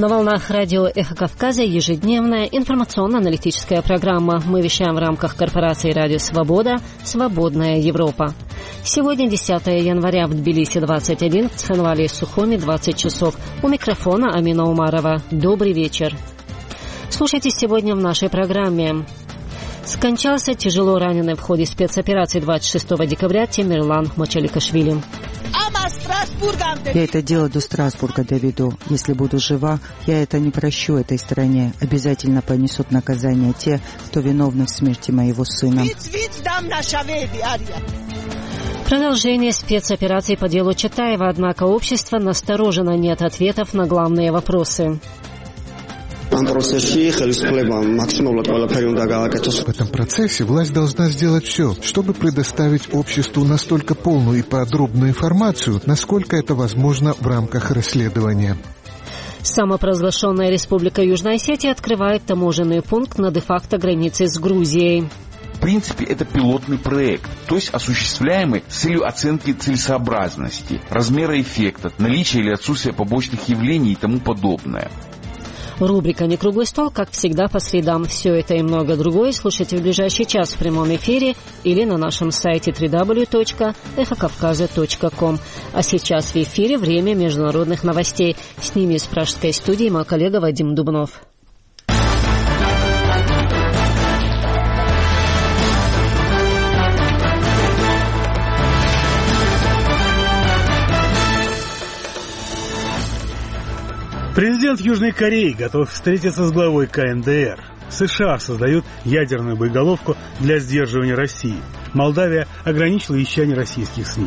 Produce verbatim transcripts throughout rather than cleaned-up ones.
На волнах радио «Эхо Кавказа» ежедневная информационно-аналитическая программа. Мы вещаем в рамках корпорации «Радио Свобода. Свободная Европа». Сегодня десятое января, в Тбилиси двадцать один, в Цхинвале и Сухуми двадцать часов. У микрофона Амина Умарова. Добрый вечер. Слушайте сегодня в нашей программе. Скончался тяжело раненый в ходе спецоперации двадцать шестого декабря Темирлан Мочаликашвили. Я это дело до Страсбурга доведу. Если буду жива, я это не прощу этой стране. Обязательно понесут наказание те, кто виновны в смерти моего сына. Продолжение спецоперации по делу Чатаева, однако общество насторожено, нет ответов на главные вопросы. В этом процессе власть должна сделать все, чтобы предоставить обществу настолько полную и подробную информацию, насколько это возможно в рамках расследования. Самопровозглашенная Республика Южная Осетия открывает таможенный пункт на де-факто границе с Грузией. В принципе, это пилотный проект, то есть осуществляемый с целью оценки целесообразности, размера эффекта, наличия или отсутствия побочных явлений и тому подобное. Рубрика «Не круглый стол», как всегда, по средам. Все это и много другое слушайте в ближайший час в прямом эфире или на нашем сайте дабл ю дабл ю дабл ю точка эхо кавказа точка ком. А сейчас в эфире время международных новостей. С ними из пражской студии мой коллега Вадим Дубнов. Президент Южной Кореи готов встретиться с главой ка эн дэ эр. США создают ядерную боеголовку для сдерживания России. Молдавия ограничила вещание российских СМИ.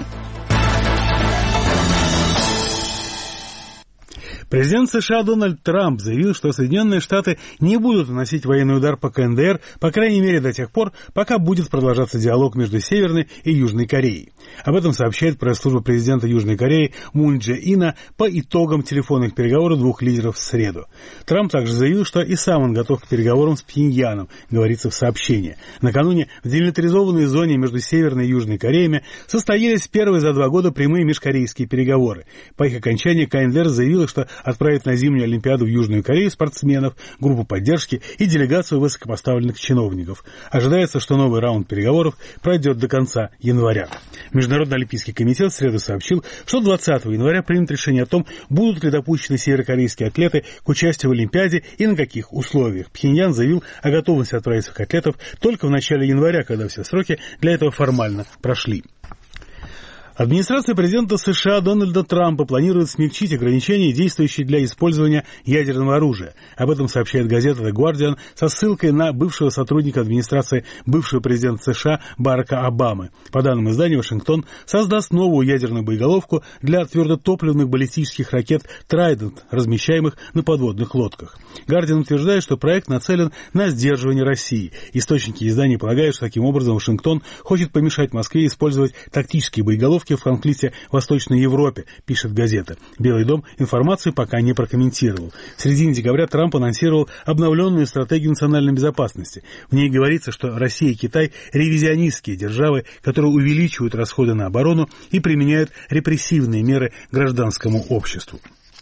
Президент США Дональд Трамп заявил, что Соединенные Штаты не будут наносить военный удар по ка эн дэ эр, по крайней мере до тех пор, пока будет продолжаться диалог между Северной и Южной Кореей. Об этом сообщает пресс-служба президента Южной Кореи Мун Дже Ина по итогам телефонных переговоров двух лидеров в среду. Трамп также заявил, что и сам он готов к переговорам с Пхеньяном, говорится в сообщении. Накануне в демилитаризованной зоне между Северной и Южной Кореями состоялись первые за два года прямые межкорейские переговоры. По их окончании ка эн дэ эр заявила, что отправит на зимнюю Олимпиаду в Южную Корею спортсменов, группу поддержки и делегацию высокопоставленных чиновников. Ожидается, что новый раунд переговоров пройдет до конца января. Международный олимпийский комитет в среду сообщил, что двадцатого января примет решение о том, будут ли допущены северокорейские атлеты к участию в Олимпиаде и на каких условиях. Пхеньян заявил о готовности отправить своих атлетов только в начале января, когда все сроки для этого формально прошли. Администрация президента США Дональда Трампа планирует смягчить ограничения, действующие для использования ядерного оружия. Об этом сообщает газета The Guardian со ссылкой на бывшего сотрудника администрации бывшего президента США Барака Обамы. По данным издания, Вашингтон создаст новую ядерную боеголовку для твердотопливных баллистических ракет Trident, размещаемых на подводных лодках. Guardian утверждает, что проект нацелен на сдерживание России. Источники издания полагают, что таким образом Вашингтон хочет помешать Москве использовать тактические боеголовки в конфликте в Восточной Европе, пишет газета. Белый дом информацию пока не прокомментировал. В середине декабря Трамп анонсировал обновленную стратегию национальной безопасности. В ней говорится, что Россия и Китай – ревизионистские державы, которые увеличивают расходы на оборону и применяют репрессивные меры гражданскому обществу.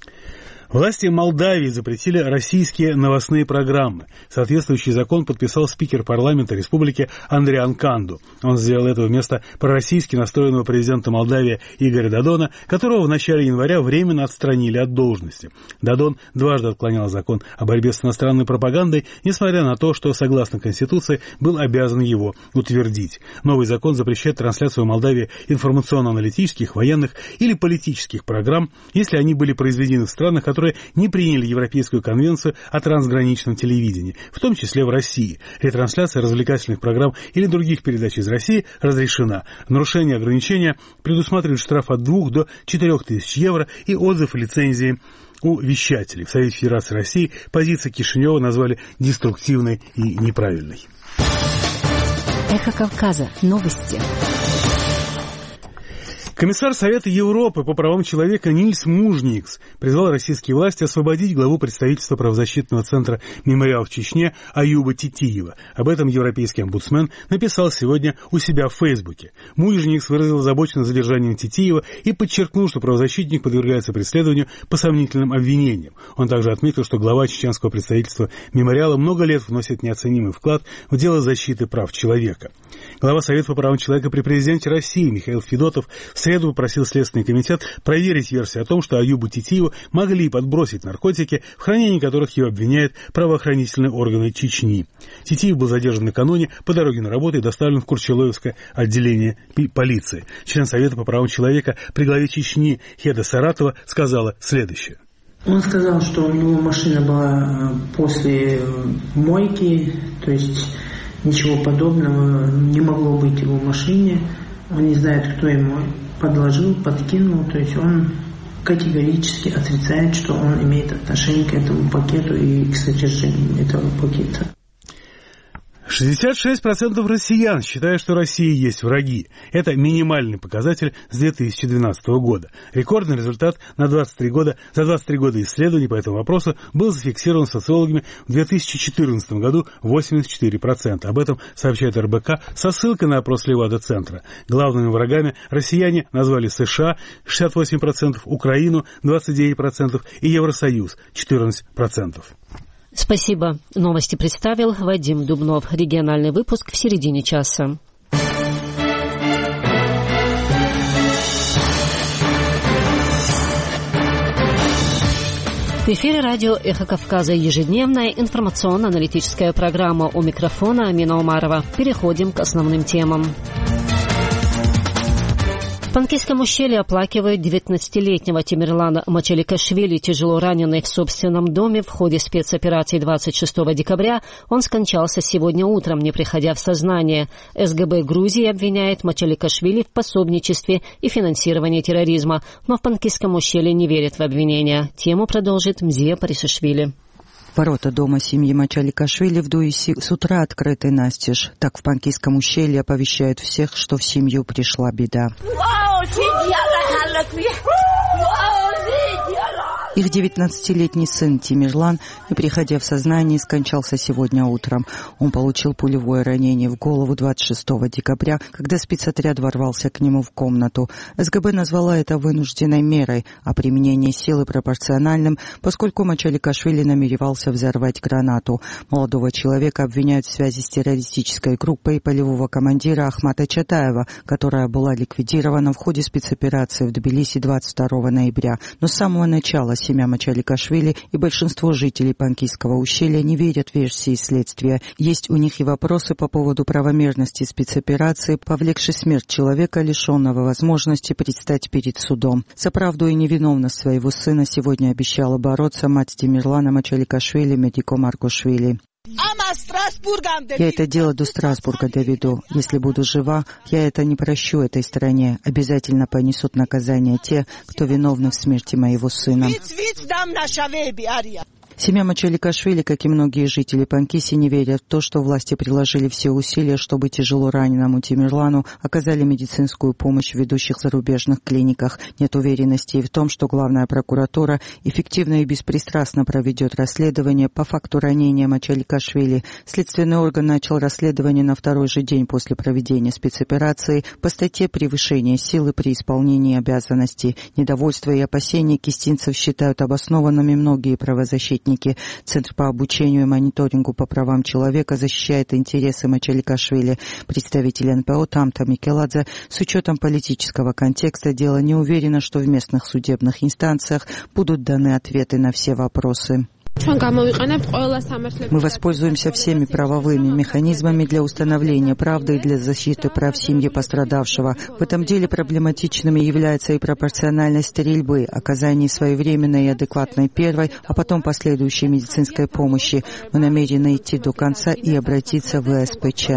Власти Молдавии запретили российские новостные программы. Соответствующий закон подписал спикер парламента республики Андриан Канду. Он сделал это вместо пророссийски настроенного президента Молдавии Игоря Додона, которого в начале января временно отстранили от должности. Додон дважды отклонял закон о борьбе с иностранной пропагандой, несмотря на то, что, согласно Конституции, был обязан его утвердить. Новый закон запрещает трансляцию в Молдавии информационно-аналитических, военных или политических программ, если они были произведены в странах, которые не приняли Европейскую конвенцию о трансграничном телевидении, в том числе в России. Ретрансляция развлекательных программ или других передач из России разрешена. Нарушение ограничения предусматривает штраф от двух до четырех тысяч евро и отзыв лицензии у вещателей. В Совете Федерации России позицию Кишинева назвали деструктивной и неправильной. Эхо Кавказа. Новости. Комиссар Совета Европы по правам человека Нильс Мужникс призвал российские власти освободить главу представительства правозащитного центра «Мемориал» в Чечне Аюба Титиева. Об этом европейский омбудсмен написал сегодня у себя в Фейсбуке. Мужникс выразил озабоченность задержанием Титиева и подчеркнул, что правозащитник подвергается преследованию по сомнительным обвинениям. Он также отметил, что глава чеченского представительства «Мемориала» много лет вносит неоценимый вклад в дело защиты прав человека. Глава Совета по правам человека при президенте России Михаил Федотов в среду попросил Следственный комитет проверить версию о том, что Аюбу Титиеву могли подбросить наркотики, в хранении которых его обвиняют правоохранительные органы Чечни. Титиев был задержан накануне по дороге на работу и доставлен в Курчелоевское отделение полиции. Член Совета по правам человека при главе Чечни Хеда Саратова сказала следующее. Он сказал, что у него машина была после мойки, то есть ничего подобного не могло быть в его машине. Он не знает, кто ему подложил, подкинул. То есть он категорически отрицает, что он имеет отношение к этому пакету и к содержанию этого пакета. шестьдесят шесть процентов россиян считают, что России есть враги. Это минимальный показатель с две тысячи двенадцатого года. Рекордный результат на двадцать три года, за двадцать три года исследований по этому вопросу был зафиксирован социологами в две тысячи четырнадцатом году восемьдесят четыре процента. Об этом сообщает эр бэ ка со ссылкой на опрос Левада-центра. Главными врагами россияне назвали США шестьдесят восемь процентов, Украину двадцать девять процентов и Евросоюз четырнадцать процентов. Спасибо. Новости представил Вадим Дубнов. Региональный выпуск в середине часа. В эфире радио «Эхо Кавказа» ежедневная информационно-аналитическая программа. У микрофона Амина Умарова. Переходим к основным темам. В Панкисском ущелье оплакивают девятнадцатилетнего Темирлана Мачаликашвили, тяжело раненый в собственном доме в ходе спецоперации двадцать шестого декабря. Он скончался сегодня утром, не приходя в сознание. эс гэ бэ Грузии обвиняет Мачаликашвили в пособничестве и финансировании терроризма, но в Панкисском ущелье не верят в обвинения. Тему продолжит Мзия Парисашвили. Ворота дома семьи Мачаликашвили в Дуиси с утра открыты настежь. Так в Панкисском ущелье оповещают всех, что в семью пришла беда. Их девятнадцатилетний сын Тимирлан, не приходя в сознание, скончался сегодня утром. Он получил пулевое ранение в голову двадцать шестого декабря, когда спецотряд ворвался к нему в комнату. эс гэ бэ назвала это вынужденной мерой, а применение силы пропорциональным, поскольку Мачаликашвили намеревался взорвать гранату. Молодого человека обвиняют в связи с террористической группой полевого командира Ахмата Чатаева, которая была ликвидирована в ходе спецоперации в Тбилиси двадцать второго ноября. Но с самого начала семья Мачаликашвили и большинство жителей Панкисского ущелья не верят в версии следствия. Есть у них и вопросы по поводу правомерности спецоперации, повлекшей смерть человека, лишенного возможности предстать перед судом. За правду и невиновность своего сына сегодня обещала бороться мать Темирлана Мачаликашвили Медико Маркошвили. Я это дело до Страсбурга доведу. Если буду жива, я это не прощу этой стране. Обязательно понесут наказание те, кто виновны в смерти моего сына. Семья Мачаликашвили, как и многие жители Панкиси, не верят в то, что власти приложили все усилия, чтобы тяжело раненому Темирлану оказали медицинскую помощь в ведущих зарубежных клиниках. Нет уверенности и в том, что главная прокуратура эффективно и беспристрастно проведет расследование по факту ранения Мачаликашвили. Следственный орган начал расследование на второй же день после проведения спецоперации по статье «Превышение силы при исполнении обязанностей». Недовольство и опасения кистинцев считают обоснованными многие правозащитники. Центр по обучению и мониторингу по правам человека защищает интересы Мачаликашвили. Представитель эн пэ о Тамта Микеладзе с учетом политического контекста дела не уверена, что в местных судебных инстанциях будут даны ответы на все вопросы. Мы воспользуемся всеми правовыми механизмами для установления правды и для защиты прав семьи пострадавшего. В этом деле проблематичными является и пропорциональность стрельбы, оказание своевременной и адекватной первой, а потом последующей медицинской помощи. Мы намерены идти до конца и обратиться в э эс пэ че.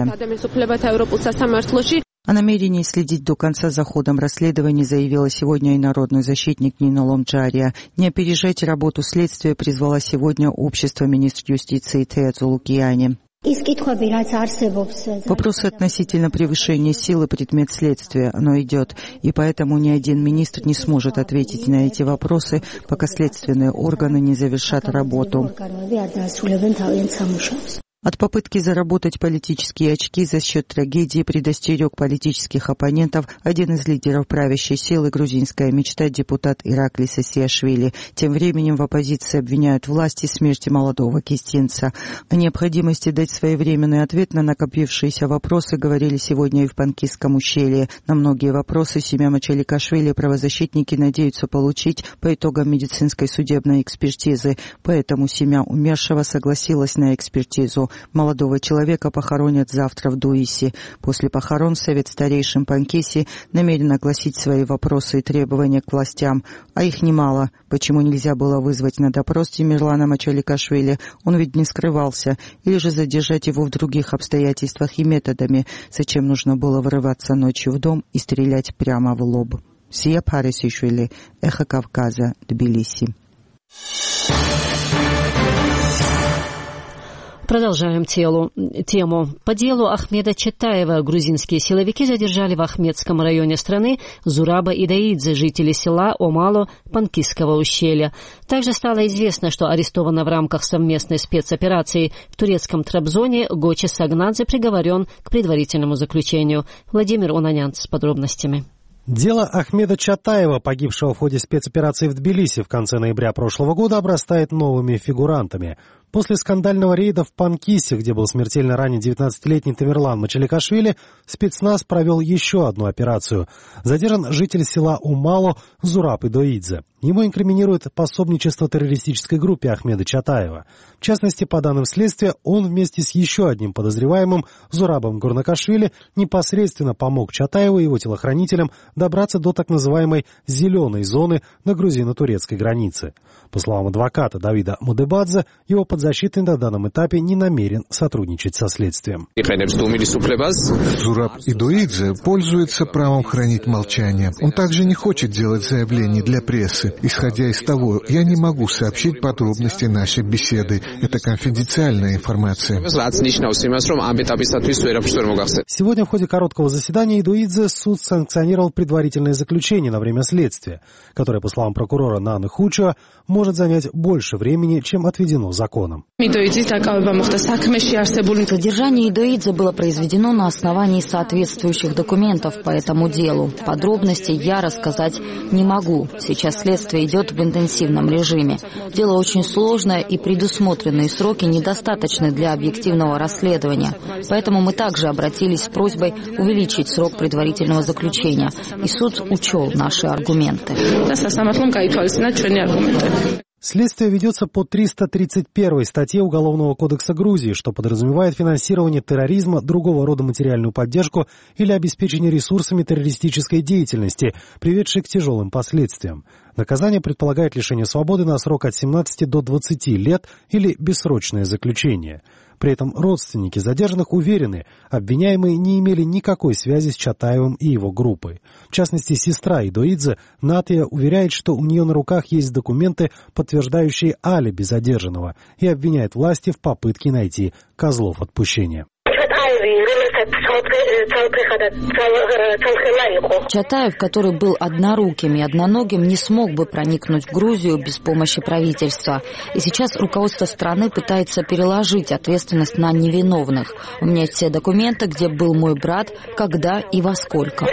О намерении следить до конца за ходом расследования заявила сегодня и народный защитник Нино Ломджария. Не опережать работу следствия призвала сегодня общество министр юстиции Тея Цулукияни. Вопросы относительно превышения силы — предмет следствия, оно идет, и поэтому ни один министр не сможет ответить на эти вопросы, пока следственные органы не завершат работу. От попытки заработать политические очки за счет трагедии предостерег политических оппонентов один из лидеров правящей силы «Грузинская мечта» депутат Ираклис Исиашвили. Тем временем в оппозиции обвиняют власти в смерти молодого кистинца. О необходимости дать своевременный ответ на накопившиеся вопросы говорили сегодня и в Панкисском ущелье. На многие вопросы семья Мачаликашвили правозащитники надеются получить по итогам медицинской судебной экспертизы. Поэтому семья умершего согласилась на экспертизу. Молодого человека похоронят завтра в Дуиси. После похорон Совет старейшин Панкиси намерен огласить свои вопросы и требования к властям. А их немало. Почему нельзя было вызвать на допрос Темирлана Мачаликашвили? Он ведь не скрывался. Или же задержать его в других обстоятельствах и методами? Зачем нужно было врываться ночью в дом и стрелять прямо в лоб? Сия Парисишвили, Эхо Кавказа, Тбилиси. Продолжаем телу, тему. По делу Ахмеда Чатаева грузинские силовики задержали в Ахмедском районе страны Зураба Идаидзе, жителей села Омало Панкисского ущелья. Также стало известно, что арестован в рамках совместной спецоперации в турецком Трабзоне Гочи Сагнадзе приговорен к предварительному заключению. Владимир Унанян с подробностями. Дело Ахмеда Чатаева, погибшего в ходе спецоперации в Тбилиси в конце ноября прошлого года, обрастает новыми фигурантами. После скандального рейда в Панкисе, где был смертельно ранен девятнадцатилетний Темирлан Мачаликашвили, спецназ провел еще одну операцию. Задержан житель села Умало Зураб Идоидзе. Ему инкриминируют пособничество террористической группе Ахмеда Чатаева. В частности, по данным следствия, он вместе с еще одним подозреваемым Зурабом Гурнакашвили непосредственно помог Чатаеву и его телохранителям добраться до так называемой «зеленой зоны» на грузино-турецкой границе. По словам адвоката Давида Мудебадзе, его подзащитный на данном этапе не намерен сотрудничать со следствием. Зураб Идоидзе пользуется правом хранить молчание. Он также не хочет делать заявлений для прессы. Исходя из того, я не могу сообщить подробности нашей беседы. Это конфиденциальная информация. Сегодня в ходе короткого заседания Идоидзе суд санкционировал предварительное заключение на время следствия, которое, по словам прокурора Наны Хучо, может занять больше времени, чем отведено законом. Задержание Идоидзе было произведено на основании соответствующих документов по этому делу. Подробностей я рассказать не могу. Сейчас следствие идет в интенсивном режиме. Дело очень сложное, и предусмотренные сроки недостаточны для объективного расследования. Поэтому мы также обратились с просьбой увеличить срок предварительного заключения. И суд учел наши аргументы. Следствие ведется по триста тридцать первой статье Уголовного кодекса Грузии, что подразумевает финансирование терроризма, другого рода материальную поддержку или обеспечение ресурсами террористической деятельности, приведшей к тяжелым последствиям. Наказание предполагает лишение свободы на срок от семнадцати до двадцати лет или бессрочное заключение. При этом родственники задержанных уверены, обвиняемые не имели никакой связи с Чатаевым и его группой. В частности, сестра Идоидзе, Натия, уверяет, что у нее на руках есть документы, подтверждающие алиби задержанного, и обвиняет власти в попытке найти козлов отпущения. Чатаев, который был одноруким и одноногим, не смог бы проникнуть в Грузию без помощи правительства. И сейчас руководство страны пытается переложить ответственность на невиновных. У меня есть все документы, где был мой брат, когда и во сколько.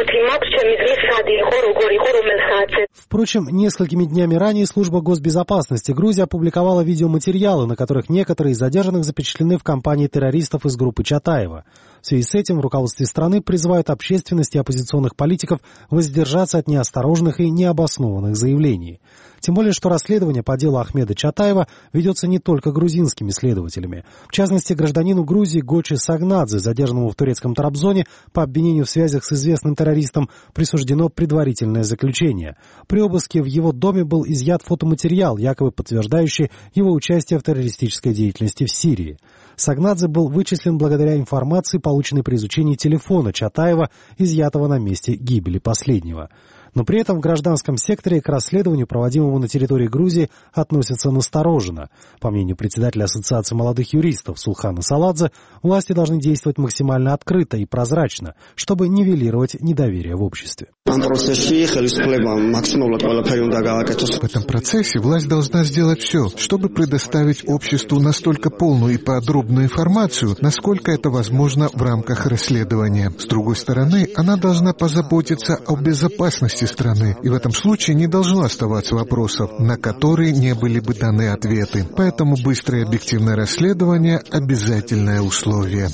Впрочем, несколькими днями ранее служба госбезопасности Грузии опубликовала видеоматериалы, на которых некоторые из задержанных запечатлены в компании террористов из группы Чатаева. В связи с этим в руководстве страны призывают общественность и оппозиционных политиков воздержаться от неосторожных и необоснованных заявлений. Тем более, что расследование по делу Ахмеда Чатаева ведется не только грузинскими следователями. В частности, гражданину Грузии Гочи Сагнадзе, задержанному в турецком Трабзоне по обвинению в связях с известным террористом, присуждено предварительное заключение. При обыске в его доме был изъят фотоматериал, якобы подтверждающий его участие в террористической деятельности в Сирии. Сагнадзе был вычислен благодаря информации, полученной при изучении телефона Чатаева, изъятого на месте гибели последнего. Но при этом в гражданском секторе к расследованию, проводимому на территории Грузии, относятся настороженно. По мнению председателя Ассоциации молодых юристов Сулхана Саладзе, власти должны действовать максимально открыто и прозрачно, чтобы нивелировать недоверие в обществе. В этом процессе власть должна сделать все, чтобы предоставить обществу настолько полную и подробную информацию, насколько это возможно в рамках расследования. С другой стороны, она должна позаботиться о безопасности страны, и в этом случае не должно оставаться вопросов, на которые не были бы даны ответы. Поэтому быстрое и объективное расследование – обязательное условие.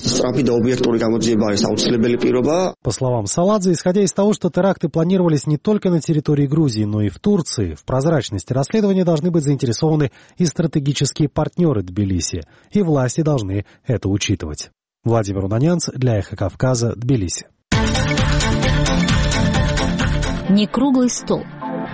По словам Саладзе, исходя из того, что теракты планировались не только на территории Грузии, но и в Турции, в прозрачности расследования должны быть заинтересованы и стратегические партнеры Тбилиси, и власти должны это учитывать. Владимир Унанянц для «Эхо Кавказа», Тбилиси. Некруглый стол.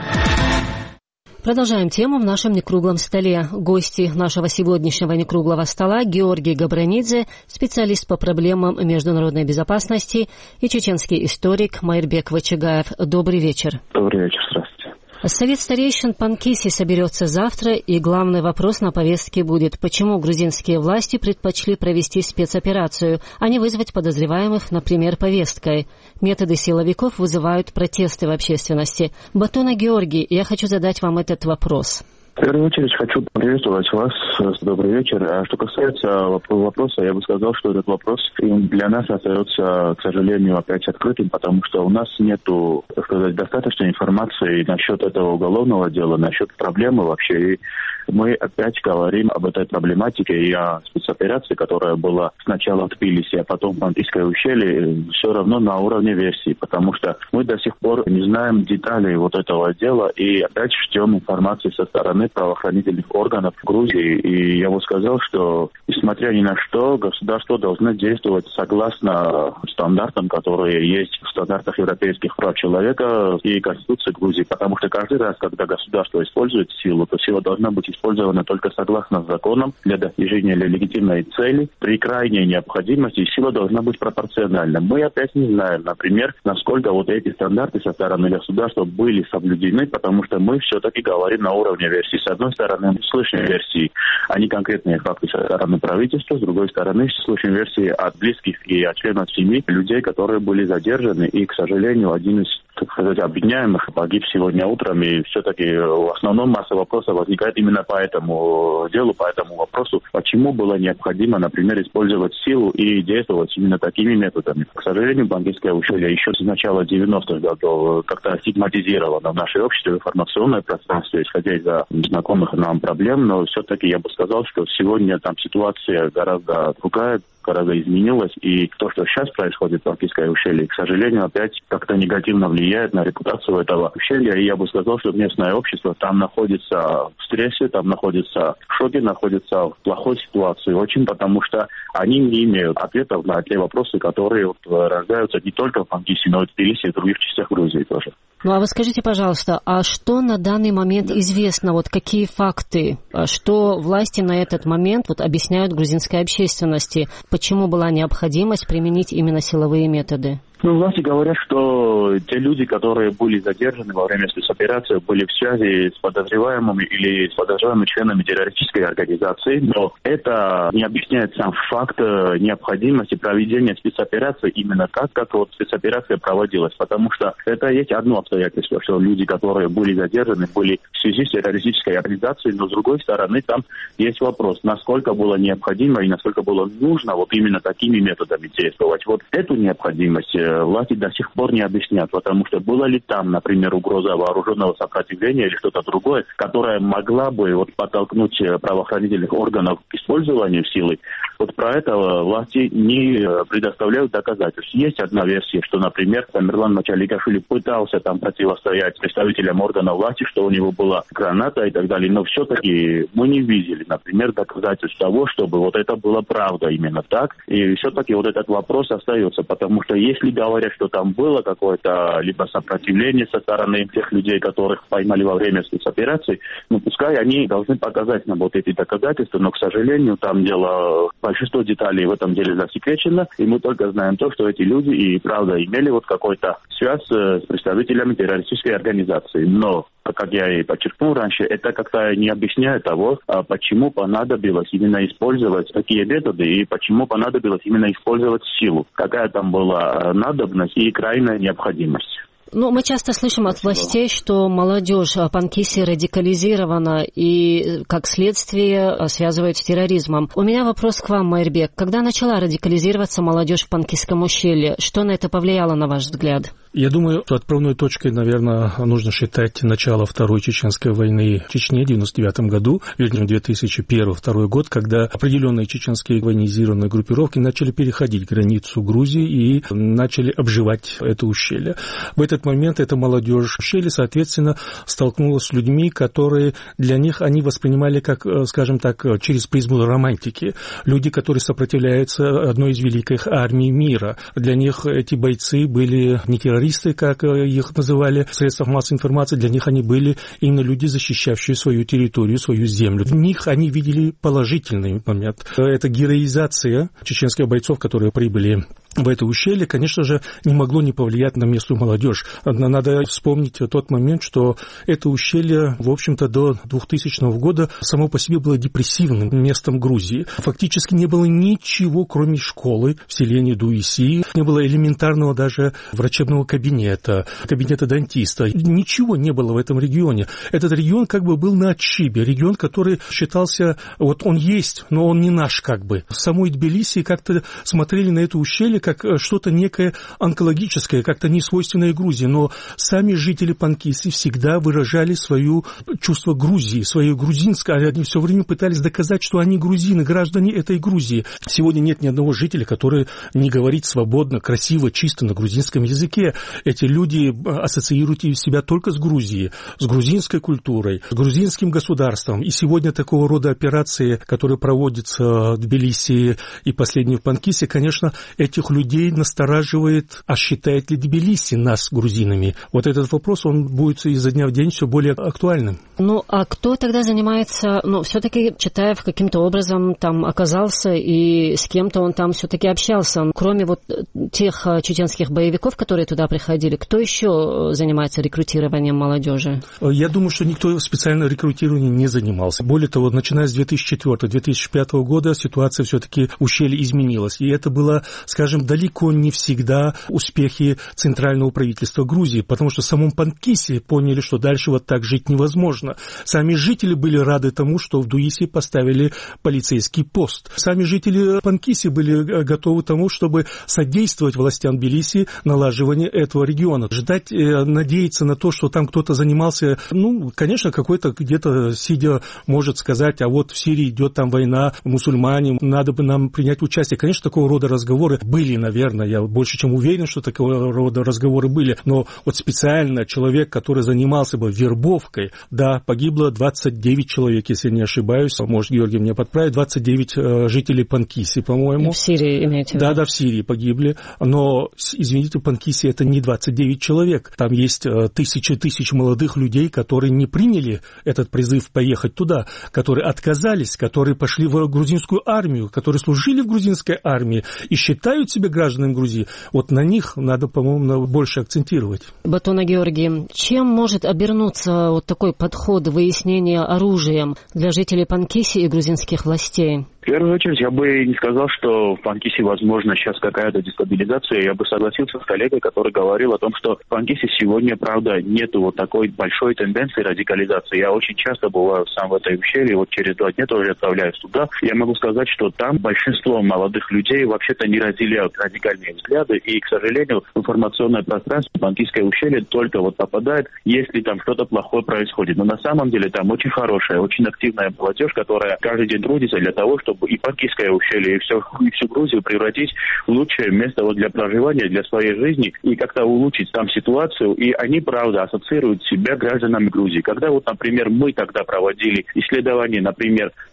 Продолжаем тему в нашем некруглом столе. Гости нашего сегодняшнего некруглого стола — Георгий Габранидзе, специалист по проблемам международной безопасности, и чеченский историк Майырбек Вачагаев. Добрый вечер. Добрый вечер, здравствуйте. Совет старейшин Панкиси соберется завтра, и главный вопрос на повестке будет: почему грузинские власти предпочли провести спецоперацию, а не вызвать подозреваемых, например, повесткой? Методы силовиков вызывают протесты в общественности. Батона Георгий, я хочу задать вам этот вопрос. В первую очередь хочу приветствовать вас. Добрый вечер. А что касается вопроса, я бы сказал, что этот вопрос для нас остается, к сожалению, опять открытым, потому что у нас нету, так сказать, достаточной информации насчет этого уголовного дела, насчет проблемы вообще. И мы опять говорим об этой проблематике и о спецоперации, которая была сначала в Тбилиси, а потом в Панкисское ущелье, все равно на уровне версии, потому что мы до сих пор не знаем деталей вот этого дела и опять ждем информации со стороны правоохранительных органов Грузии. И я бы сказал, что, несмотря ни на что, государство должно действовать согласно стандартам, которые есть в стандартах европейских прав человека и Конституции Грузии, потому что каждый раз, когда государство использует силу, то сила должна быть использована только согласно законам для достижения легитимной цели. При крайней необходимости сила должна быть пропорциональна. Мы опять не знаем, например, насколько вот эти стандарты со стороны государства были соблюдены, потому что мы все-таки говорим на уровне версии. С одной стороны, мы слышим версии, а не конкретные факты со стороны правительства, с другой стороны, слышим версии от близких и от членов семьи людей, которые были задержаны, и, к сожалению, один из, так сказать, обвиняемых погиб сегодня утром, и все-таки в основном масса вопросов возникает именно по этому делу, по этому вопросу, почему было необходимо, например, использовать силу и действовать именно такими методами. К сожалению, Панкисское ущелье еще с начала девяностых годов как-то стигматизировано в нашей обществе, в информационное пространство, исходя из знакомых нам проблем, но все-таки я бы сказал, что сегодня там ситуация гораздо другая, гораздо изменилась, и то, что сейчас происходит в Панкисское ущелье, к сожалению, опять как-то негативно влияет на репутацию этого ущелья, и я бы сказал, что местное общество там находится в стрессе, там находится в шоке, находится в плохой ситуации очень, потому что они не имеют ответов на те вопросы, которые вот рождаются не только в Панкисе, но и в Тбилиси и в других частях Грузии тоже. Ну а вы скажите, пожалуйста, а что на данный момент известно, вот какие факты, что власти на этот момент вот объясняют грузинской общественности, почему была необходимость применить именно силовые методы? Ну, власти говорят, что те люди, которые были задержаны во время спецоперации, были в связи с подозреваемыми или с подозреваемыми членами террористической организации, но это не объясняет сам факт необходимости проведения спецоперации именно так, как вот спецоперация проводилась, потому что это есть одно обстоятельство, что люди, которые были задержаны, были в связи с террористической организацией, но с другой стороны там есть вопрос, насколько было необходимо и насколько было нужно вот именно такими методами действовать. Вот эту необходимость власти до сих пор не объяснят, потому что была ли там, например, угроза вооруженного сопротивления или что-то другое, которое могла бы вот подтолкнуть правоохранительных органов к использованию силы. Вот про это власти не предоставляют доказательств. Есть одна версия, что, например, Тамерлан Мачаликашвили пытался там противостоять представителям органов власти, что у него была граната и так далее, но все-таки мы не видели, например, доказательств того, чтобы вот это было правда именно так. И все-таки вот этот вопрос остается, потому что если говорят, что там было какое-то либо сопротивление со стороны тех людей, которых поймали во время спецоперации, ну, пускай они должны показать нам вот эти доказательства, но, к сожалению, там дело, большинство деталей в этом деле засекречено, и мы только знаем то, что эти люди и правда имели вот какой-то связь с представителями террористической организации. Но, как я и подчеркнул раньше, это как-то не объясняет того, почему понадобилось именно использовать такие методы и почему понадобилось именно использовать силу. Какая там была надобность и крайняя необходимость. Ну, мы часто слышим от властей, что молодежь Панкиси радикализирована и, как следствие, связывают с терроризмом. У меня вопрос к вам, Майырбек. Когда начала радикализироваться молодежь в Панкисском ущелье, что на это повлияло, на ваш взгляд? Я думаю, что отправной точкой, наверное, нужно считать начало Второй Чеченской войны в Чечне в девяносто девятом году, вернее, две тысячи первый — две тысячи второй год, когда определенные чеченские военизированные группировки начали переходить границу Грузии и начали обживать это ущелье. В этот момент эта молодежь ущелья, соответственно, столкнулась с людьми, которые для них они воспринимали как, скажем так, через призму романтики. Люди, которые сопротивляются одной из великих армий мира. Для них эти бойцы были не террористы, как их называли в средствах массовой информации, для них они были именно люди, защищающие свою территорию, свою землю. В них они видели положительный момент. Это героизация чеченских бойцов, которые прибыли в это ущелье, конечно же, не могло не повлиять на местную молодежь. Надо вспомнить тот момент, что это ущелье, в общем-то, до двухтысячного года само по себе было депрессивным местом Грузии. Фактически не было ничего, кроме школы в селении Дуиси, не было элементарного даже врачебного кабинета, кабинета дантиста. Ничего не было в этом регионе. Этот регион как бы был на отшибе, регион, который считался, вот он есть, но он не наш как бы. В самой Тбилиси как-то смотрели на это ущелье как что-то некое онкологическое, как-то не свойственное Грузии, но сами жители Панкиси всегда выражали свое чувство Грузии, свое грузинское, они все время пытались доказать, что они грузины, граждане этой Грузии. Сегодня нет ни одного жителя, который не говорит свободно, красиво, чисто на грузинском языке. Эти люди ассоциируют себя только с Грузией, с грузинской культурой, с грузинским государством. И сегодня такого рода операции, которые проводятся в Тбилиси и последние в Панкиси, конечно, этих людей настораживает, а считает ли Тбилиси нас грузинами? Вот этот вопрос, он будет изо дня в день все более актуальным. Ну, а кто тогда занимается, ну, все-таки Чатаев каким-то образом там оказался, и с кем-то он там все-таки общался. Кроме вот тех чеченских боевиков, которые туда приходили, кто еще занимается рекрутированием молодежи? Я думаю, что никто специально рекрутированием не занимался. Более того, начиная с две тысячи четвёртого — две тысячи пятого года ситуация все-таки в ущелье изменилась. И это было, скажем, далеко не всегда успехи центрального правительства Грузии, потому что в самом Панкиси поняли, что дальше вот так жить невозможно. Сами жители были рады тому, что в Дуиси поставили полицейский пост. Сами жители Панкиси были готовы тому, чтобы содействовать властям Тбилиси налаживанию этого региона. Ждать, надеяться на то, что там кто-то занимался, ну, конечно, какой-то где-то сидя может сказать, а вот в Сирии идет там война, мусульмане, надо бы нам принять участие. Конечно, такого рода разговоры были, наверное, я больше чем уверен, что такого рода разговоры были, но вот специально человек, который занимался бы вербовкой, да, погибло двадцать девять человек, если не ошибаюсь, может, Георгий меня подправит, двадцать девять э, жителей Панкиси, по-моему. В Сирии имеете в виду? Да, да, в Сирии погибли, но, извините, в Панкиси это не двадцать девять человек, там есть э, тысячи тысяч молодых людей, которые не приняли этот призыв поехать туда, которые отказались, которые пошли в грузинскую армию, которые служили в грузинской армии и считают себя гражданами Грузии. Вот на них надо, по-моему, больше акцентировать. Батона Георгий, чем может обернуться вот такой подход выяснения оружием для жителей Панкиси и грузинских властей? В первую очередь, я бы не сказал, что в Панкиси возможно сейчас какая-то дестабилизация. Я бы согласился с коллегой, который говорил о том, что в Панкиси сегодня, правда, нету вот такой большой тенденции радикализации. Я очень часто бываю сам в этой ущелье, вот через два дня тоже отправляюсь туда. Я могу сказать, что там большинство молодых людей вообще-то не разделяют радикальные взгляды, и, к сожалению, в информационное пространство Панкисское ущелье только вот попадает, если там что-то плохое происходит. Но на самом деле там очень хорошая, очень активная молодежь, которая каждый день трудится для того, чтобы и Панкисское ущелье, и, все, и всю Грузию превратить в лучшее место вот для проживания, для своей жизни, и как-то улучшить там ситуацию. И они, правда, ассоциируют себя гражданами Грузии. Когда вот, например, мы тогда проводили исследования, например,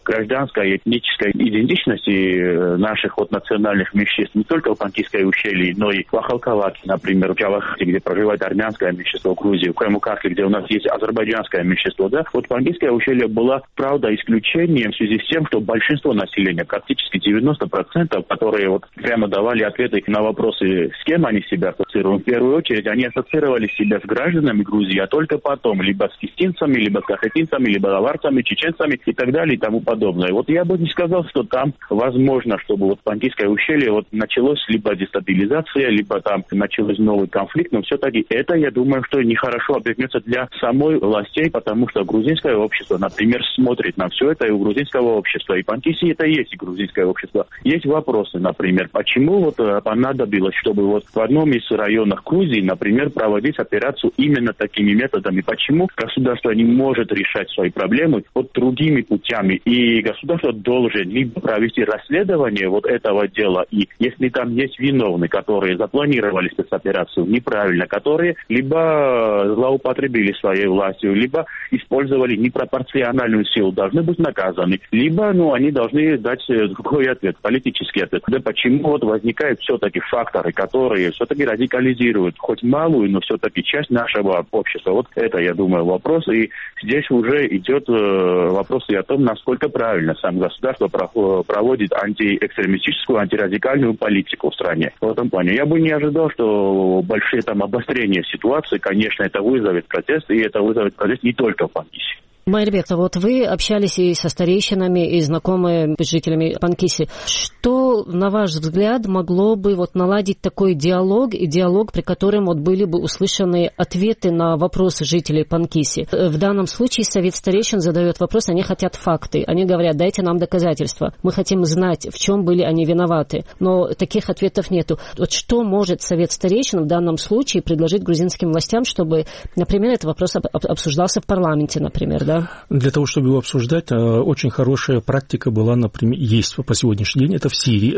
гражданской этнической идентичности наших вот национальных меньшинств не только в Панкисской ущелье, но и в Ахалкалаке, например, в Джавахате, где проживает армянское меньшинство, в Грузии, в Каймукарке, где у нас есть азербайджанское меньшинство, да, вот Панкисское ущелье было, правда, исключением в связи с тем, что большинство населения, практически девяносто процентов, которые вот прямо давали ответы на вопросы, с кем они себя ассоциируют, в первую очередь они ассоциировали себя с гражданами Грузии, а только потом либо с кистинцами, либо с кахетинцами, либо аварцами, чеченцами и так далее и тому подобное. Вот я бы не сказал, что там возможно, чтобы вот Панкисское ущелье вот началось либо дестабилизация, либо там началось новый конфликт, но все-таки это, я думаю, что нехорошо обернется для самой властей, потому что грузинское общество, например, смотрит на все это, и у грузинского общества, и Панкиси это и есть и грузинское общество. Есть вопросы, например, почему вот понадобилось, чтобы вот в одном из районов Грузии, например, проводить операцию именно такими методами, почему государство не может решать свои проблемы вот другими путями, и государство должен либо провести расследование вот этого дела, и если там есть виновные, которые запланировали спецоперацию неправильно, которые либо злоупотребили своей властью, либо использовали непропорциональную силу, должны быть наказаны, либо, ну, они должны дать другой ответ, политический ответ. Да почему вот возникают все-таки факторы, которые все-таки радикализируют хоть малую, но все-таки часть нашего общества. Вот это, я думаю, вопрос, и здесь уже идет вопрос и о том, насколько правильно сам государство проводит антиэкстремистическую, антирадикальную политику в стране. В этом плане я бы не ожидал, что большие там обострения ситуации, конечно, это вызовет протест, и это вызовет протест не только в Панкиси. Майрбек, а вот вы общались и со старейшинами, и знакомы с жителями Панкиси. Что, на ваш взгляд, могло бы вот наладить такой диалог, и диалог, при котором вот были бы услышаны ответы на вопросы жителей Панкиси? В данном случае совет старейшин задает вопрос, они хотят факты. Они говорят, дайте нам доказательства. Мы хотим знать, в чем были они виноваты. Но таких ответов нету. Вот что может совет старейшин в данном случае предложить грузинским властям, чтобы, например, этот вопрос обсуждался в парламенте, например, да? Для того, чтобы его обсуждать, очень хорошая практика была, например, есть по сегодняшний день, это в Сирии,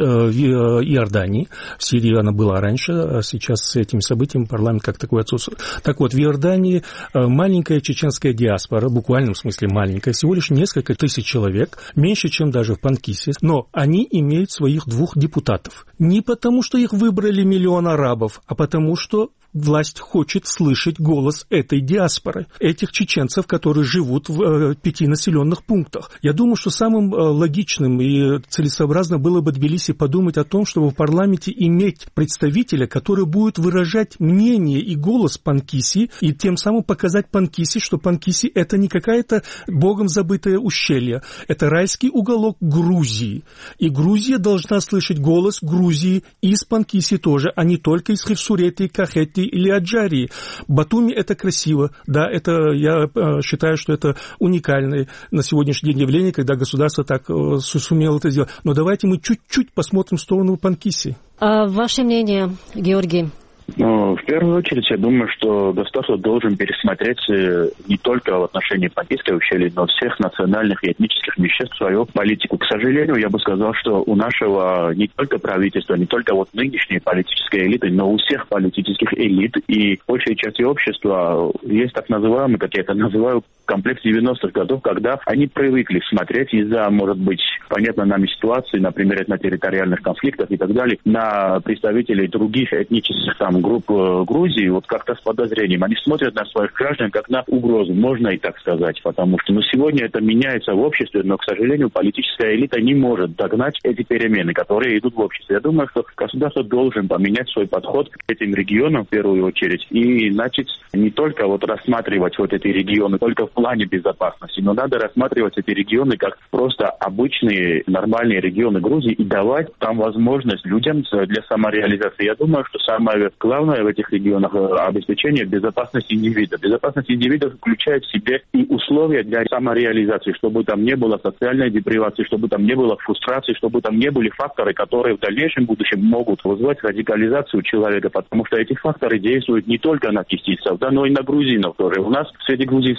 в Иордании. В Сирии она была раньше, а сейчас с этими событиями парламент как такой отсутствует. Так вот, в Иордании маленькая чеченская диаспора, в буквальном смысле маленькая, всего лишь несколько тысяч человек, меньше, чем даже в Панкисе, но они имеют своих двух депутатов. Не потому, что их выбрали миллион арабов, а потому, что власть хочет слышать голос этой диаспоры, этих чеченцев, которые живут в э, пяти населенных пунктах. Я думаю, что самым э, логичным и целесообразно было бы Тбилиси подумать о том, чтобы в парламенте иметь представителя, который будет выражать мнение и голос Панкиси, и тем самым показать Панкиси, что Панкиси это не какая-то богом забытое ущелье, это райский уголок Грузии. И Грузия должна слышать голос Грузии из Панкиси тоже, а не только из Хевсуреты, Кахети или Аджарии. Батуми это красиво, да, это я считаю, что это уникальное на сегодняшний день явление, когда государство так сумело это сделать. Но давайте мы чуть-чуть посмотрим в сторону Панкиси. А ваше мнение, Георгий? Ну, в первую очередь, я думаю, что государство должен пересмотреть не только в отношении Панкисской ущелья, но всех национальных и этнических меньшинств свою политику. К сожалению, я бы сказал, что у нашего не только правительства, не только вот нынешней политической элиты, но у всех политических элит и большей части общества есть так называемый, как я это называю, комплекс девяностых годов, когда они привыкли смотреть из-за, может быть, понятно нам ситуации, например, на территориальных конфликтах и так далее, на представителей других этнических там групп Грузии, вот как-то с подозрением. Они смотрят на своих граждан как на угрозу, можно и так сказать, потому что ну, сегодня это меняется в обществе, но, к сожалению, политическая элита не может догнать эти перемены, которые идут в обществе. Я думаю, что государство должен поменять свой подход к этим регионам в первую очередь и начать не только вот рассматривать вот эти регионы только в плане безопасности, но надо рассматривать эти регионы как просто обычные нормальные регионы Грузии и давать там возможность людям для самореализации. Я думаю, что самое главное в этих регионах обеспечение безопасности индивида. Безопасность индивида включает в себе и условия для самореализации, чтобы там не было социальной депривации, чтобы там не было фрустрации, чтобы там не были факторы, которые в дальнейшем будущем могут вызвать радикализацию человека, потому что эти факторы действуют не только на кистийцев, да, но и на грузинов тоже. У нас среди грузинского населения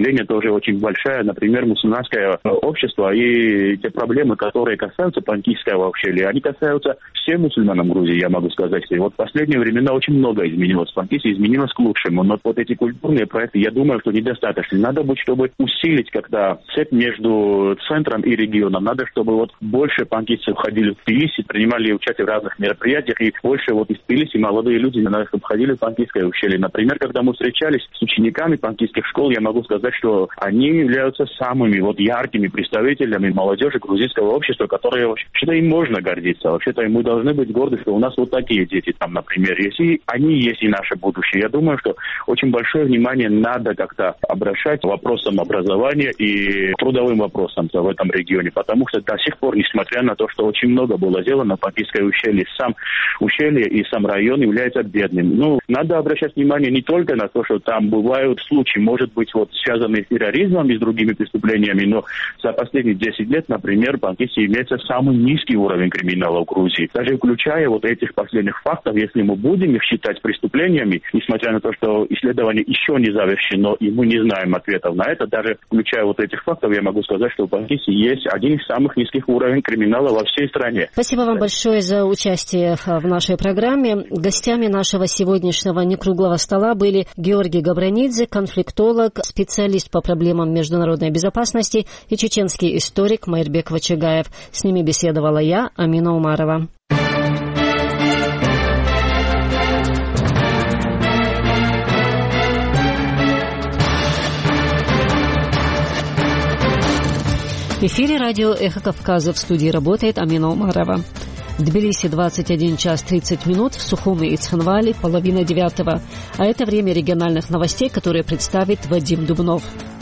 население тоже очень большое, например, мусульманское общество, и те проблемы, которые касаются панкийского ущелья, они касаются всем мусульманам Грузии, я могу сказать. И вот в последние времена очень много изменилось. Панкисия изменилась к лучшему, но вот эти культурные проекты, я думаю, что недостаточно. Надо будет, чтобы усилить как-то цепь между центром и регионом. Надо, чтобы вот больше панкистов ходили в Тбилиси, принимали участие в разных мероприятиях, и больше вот из Тбилиси молодые люди, надо, чтобы ходили в панкистское ущелье. Например, когда мы встречались с учениками панкистских школ, я могу сказать, что они являются самыми вот яркими представителями молодежи грузинского общества, которые вообще-то им можно гордиться. Вообще-то мы должны быть горды, что у нас вот такие дети там, например, есть. И они есть и наше будущее. Я думаю, что очень большое внимание надо как-то обращать к вопросам образования и трудовым вопросам в этом регионе, потому что до сих пор, несмотря на то, что очень много было сделано, панкистское ущелье, сам ущелье и сам район является бедным. Ну, надо обращать внимание не только на то, что там бывают случаи, может быть, вот связанные с терроризмом и с другими преступлениями, но за последние десять лет, например, панкисия имеется самый низкий уровень криминала в Грузии. Даже включая вот этих последних фактов, если мы будем их считать преступлениями, несмотря на то, что исследование еще не завершено, и мы не знаем ответов на это, даже включая вот этих фактов, я могу сказать, что в Панкисии есть один из самых низких уровней криминала во всей стране. Спасибо вам большое за участие в нашей программе. Гостями нашего сегодняшнего некруглого стола были Георгий Габранидзе, конфликтолог, специалист по проблемам международной безопасности, и чеченский историк Майрбек Вачагаев. С ними беседовала я, Амина Умарова. В эфире радио «Эхо Кавказа», в студии работает Амина Умарова. В Тбилиси двадцать один час тридцать минут, в Сухуми и Цхинвали половина девятого. А это время региональных новостей, которые представит Вадим Дубнов.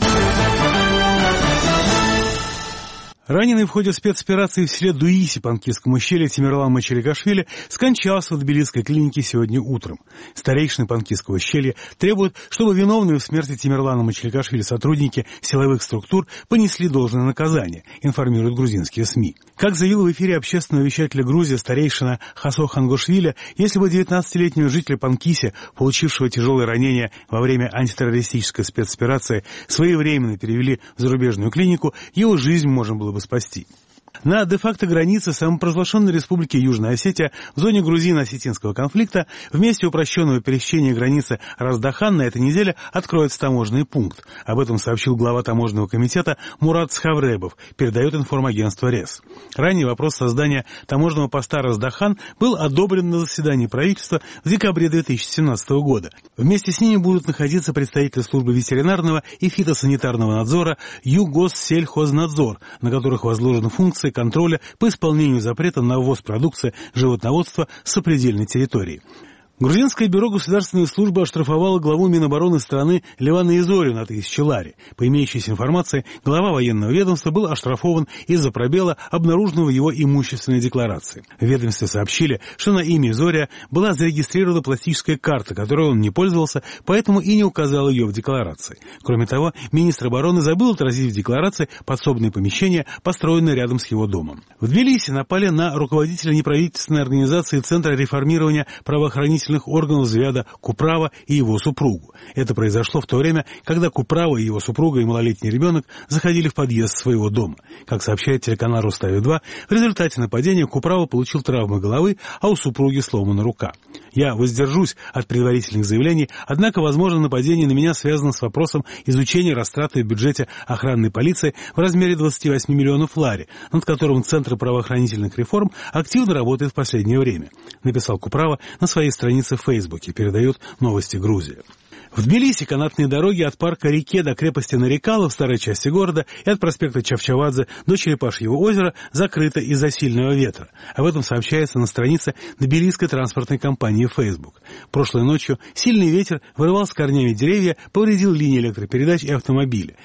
Раненый в ходе спецоперации в селе Дуиси Панкистском ущелье Тимирлан Мачеликашвили скончался в тбилисской клинике сегодня утром. Старейшины Панкистского ущелья требуют, чтобы виновные в смерти Тимирлана Мачеликашвили сотрудники силовых структур понесли должное наказание, информируют грузинские СМИ. Как заявил в эфире общественного вещателя Грузии старейшина Хасо Хангошвили, если бы девятнадцатилетнего жителя Панкиси, получившего тяжелые ранения во время антитеррористической спецоперации, своевременно перевели в зарубежную клинику, его жизнь можно было бы спасти. На де-факто границе самопровозглашенной республики Южная Осетия в зоне грузино-осетинского конфликта в месте упрощенного пересечения границы Раздахан на этой неделе откроется таможенный пункт. Об этом сообщил глава таможенного комитета Мурат Схавребов, передает информагентство РЕС. Ранее вопрос создания таможенного поста Раздахан был одобрен на заседании правительства в декабре две тысячи семнадцатого года. Вместе с ними будут находиться представители службы ветеринарного и фитосанитарного надзора Югоссельхознадзор, на которых возложены функции контроля по исполнению запрета на ввоз продукции животноводства с сопредельной территории. Грузинское бюро государственной службы оштрафовало главу Минобороны страны Левана Изорию на тысячи лари. По имеющейся информации, глава военного ведомства был оштрафован из-за пробела, обнаруженного в его имущественной декларации. В ведомстве сообщили, что на имя Изория была зарегистрирована пластическая карта, которой он не пользовался, поэтому и не указал ее в декларации. Кроме того, министр обороны забыл отразить в декларации подсобные помещения, построенные рядом с его домом. В Тбилиси напали на руководителя неправительственной организации Центра реформирования правоохранительных органов Звяда Куправа и его супругу. Это произошло в то время, когда Куправа и его супруга и малолетний ребенок заходили в подъезд своего дома. Как сообщает телеканал Рустави-два, в результате нападения Куправа получил травмы головы, а у супруги сломана рука. Я воздержусь от предварительных заявлений, однако, возможно, нападение на меня связано с вопросом изучения растраты в бюджете охранной полиции в размере двадцати восьми миллионов лари, над которым Центр правоохранительных реформ активно работает в последнее время, написал Куправа на своей странице в Фейсбуке, передает Новости Грузии. В Тбилиси канатные дороги от парка Реке до крепости Нарикала в старой части города и от проспекта Чавчавадзе до Черепашьего озера закрыты из-за сильного ветра. Об этом сообщается на странице тбилисской транспортной компании Facebook. Прошлой ночью сильный ветер вырывал с корнями деревья, повредил линии электропередач и автомобили.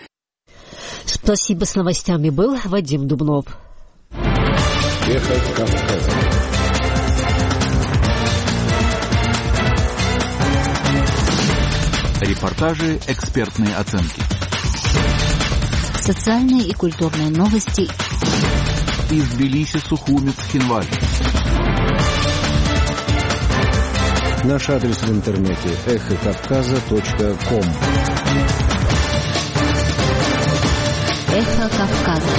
Спасибо, с новостями был Вадим Дубнов. Эхо Кавказа. Репортажи, экспертные оценки. Социальные и культурные новости. Из Тбилиси, Сухуми, Цхинвали. Наш адрес в интернете эхо кавказа точка ком. Эхо Кавказа.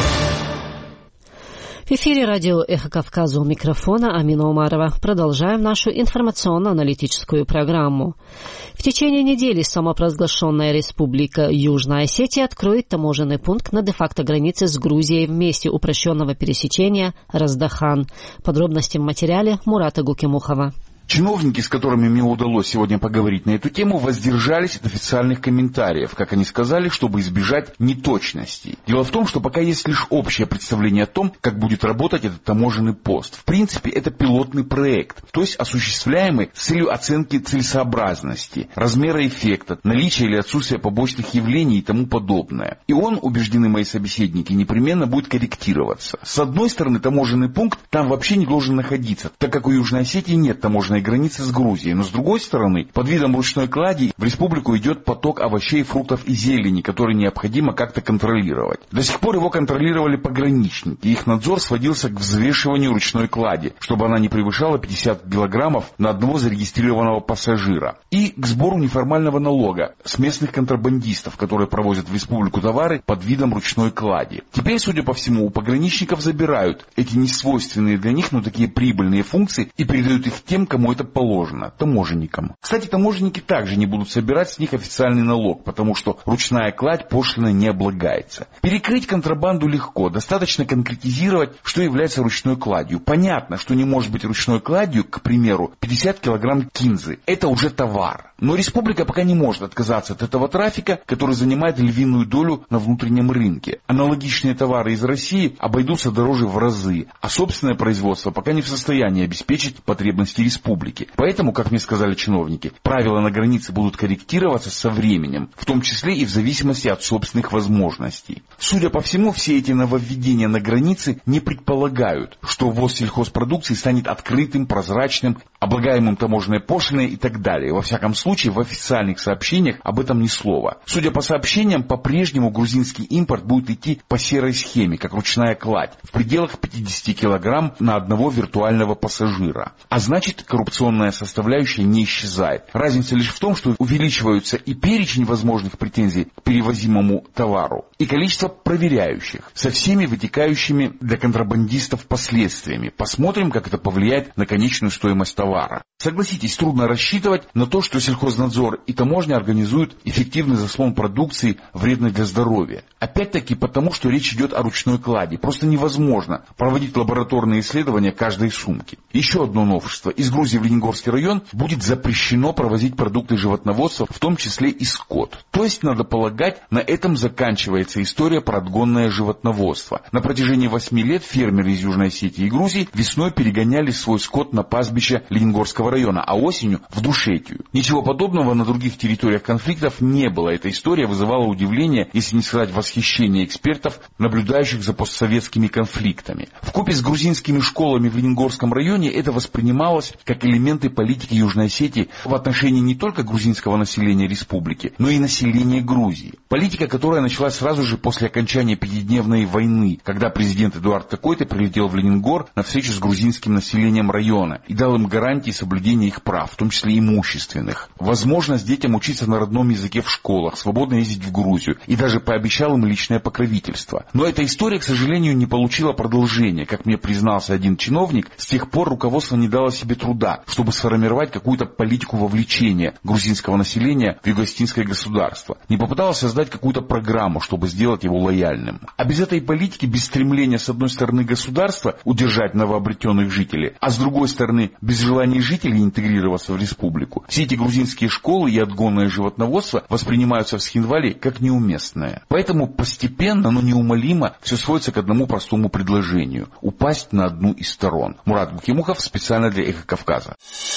В эфире радио «Эхо Кавказа», у микрофона Амина Умарова. Продолжаем нашу информационно-аналитическую программу. В течение недели самопровозглашенная республика Южная Осетия откроет таможенный пункт на де-факто границе с Грузией в месте упрощенного пересечения Раздахан. Подробности в материале Мурата Гукимухова. Чиновники, с которыми мне удалось сегодня поговорить на эту тему, воздержались от официальных комментариев, как они сказали, чтобы избежать неточностей. Дело в том, что пока есть лишь общее представление о том, как будет работать этот таможенный пост. В принципе, это пилотный проект, то есть осуществляемый с целью оценки целесообразности, размера эффекта, наличия или отсутствия побочных явлений и тому подобное. И он, убеждены мои собеседники, непременно будет корректироваться. С одной стороны, таможенный пункт там вообще не должен находиться, так как у Южной Осетии нет таможенной границы с Грузией. Но с другой стороны, под видом ручной клади в республику идет поток овощей, фруктов и зелени, который необходимо как-то контролировать. До сих пор его контролировали пограничники. Их надзор сводился к взвешиванию ручной клади, чтобы она не превышала пятьдесят килограммов на одного зарегистрированного пассажира. И к сбору неформального налога с местных контрабандистов, которые провозят в республику товары под видом ручной клади. Теперь, судя по всему, у пограничников забирают эти несвойственные для них, но такие прибыльные функции и передают их тем, кому это положено, таможенникам. Кстати, таможенники также не будут собирать с них официальный налог, потому что ручная кладь пошлиной не облагается. Перекрыть контрабанду легко, достаточно конкретизировать, что является ручной кладью. Понятно, что не может быть ручной кладью, к примеру, пятьдесят килограмм кинзы. Это уже товар. Но республика пока не может отказаться от этого трафика, который занимает львиную долю на внутреннем рынке. Аналогичные товары из России обойдутся дороже в разы, а собственное производство пока не в состоянии обеспечить потребности республики. Поэтому, как мне сказали чиновники, правила на границе будут корректироваться со временем, в том числе и в зависимости от собственных возможностей. Судя по всему, все эти нововведения на границе не предполагают, что ввоз сельхозпродукции станет открытым, прозрачным, облагаемым таможенной пошлиной и так далее. Во всяком случае, в официальных сообщениях об этом ни слова. Судя по сообщениям, по-прежнему грузинский импорт будет идти по серой схеме, как ручная кладь, в пределах пятьдесят килограмм на одного виртуального пассажира. А значит, коррупционная составляющая не исчезает. Разница лишь в том, что увеличиваются и перечень возможных претензий к перевозимому товару, и количество проверяющих, со всеми вытекающими для контрабандистов последствиями. Посмотрим, как это повлияет на конечную стоимость товара. Согласитесь, трудно рассчитывать на то, что сельхознадзор и таможня организуют эффективный заслон продукции, вредной для здоровья. Опять-таки потому, что речь идет о ручной клади. Просто невозможно проводить лабораторные исследования каждой сумки. Еще одно новшество. Из Грузии в Лениногорский район будет запрещено провозить продукты животноводства, в том числе и скот. То есть, надо полагать, на этом заканчивается история про отгонное животноводство. На протяжении восьми лет фермеры из Южной Осетии и Грузии весной перегоняли свой скот на пастбище Лениногорского района, а осенью в Душетию. Ничего подобного на других территориях конфликтов не было. Эта история вызывала удивление, если не сказать восхищение экспертов, наблюдающих за постсоветскими конфликтами. Вкупе с грузинскими школами в Лениногорском районе это воспринималось как элементы политики Южной Осетии в отношении не только грузинского населения республики, но и населения Грузии. Политика, которая началась сразу же после окончания пятидневной войны, когда президент Эдуард Токойто прилетел в Лениногор на встречу с грузинским населением района и дал им гарантии соблюдения их прав, в том числе имущественных. Возможность детям учиться на родном языке в школах, свободно ездить в Грузию, и даже пообещал им личное покровительство. Но эта история, к сожалению, не получила продолжения. Как мне признался один чиновник, с тех пор руководство не дало себе труда, чтобы сформировать какую-то политику вовлечения грузинского населения в юго-осетинское государство. Не попыталось создать какую-то программу, чтобы сделать его лояльным. А без этой политики, без стремления с одной стороны государства удержать новообретенных жителей, а с другой стороны без желания жителей интегрироваться в республику, все эти грузинские школы и отгонное животноводство воспринимаются в Схинвале как неуместное. Поэтому постепенно, но неумолимо все сводится к одному простому предложению – упасть на одну из сторон. Мурат Гукимухов специально для «Эхо Кавказа».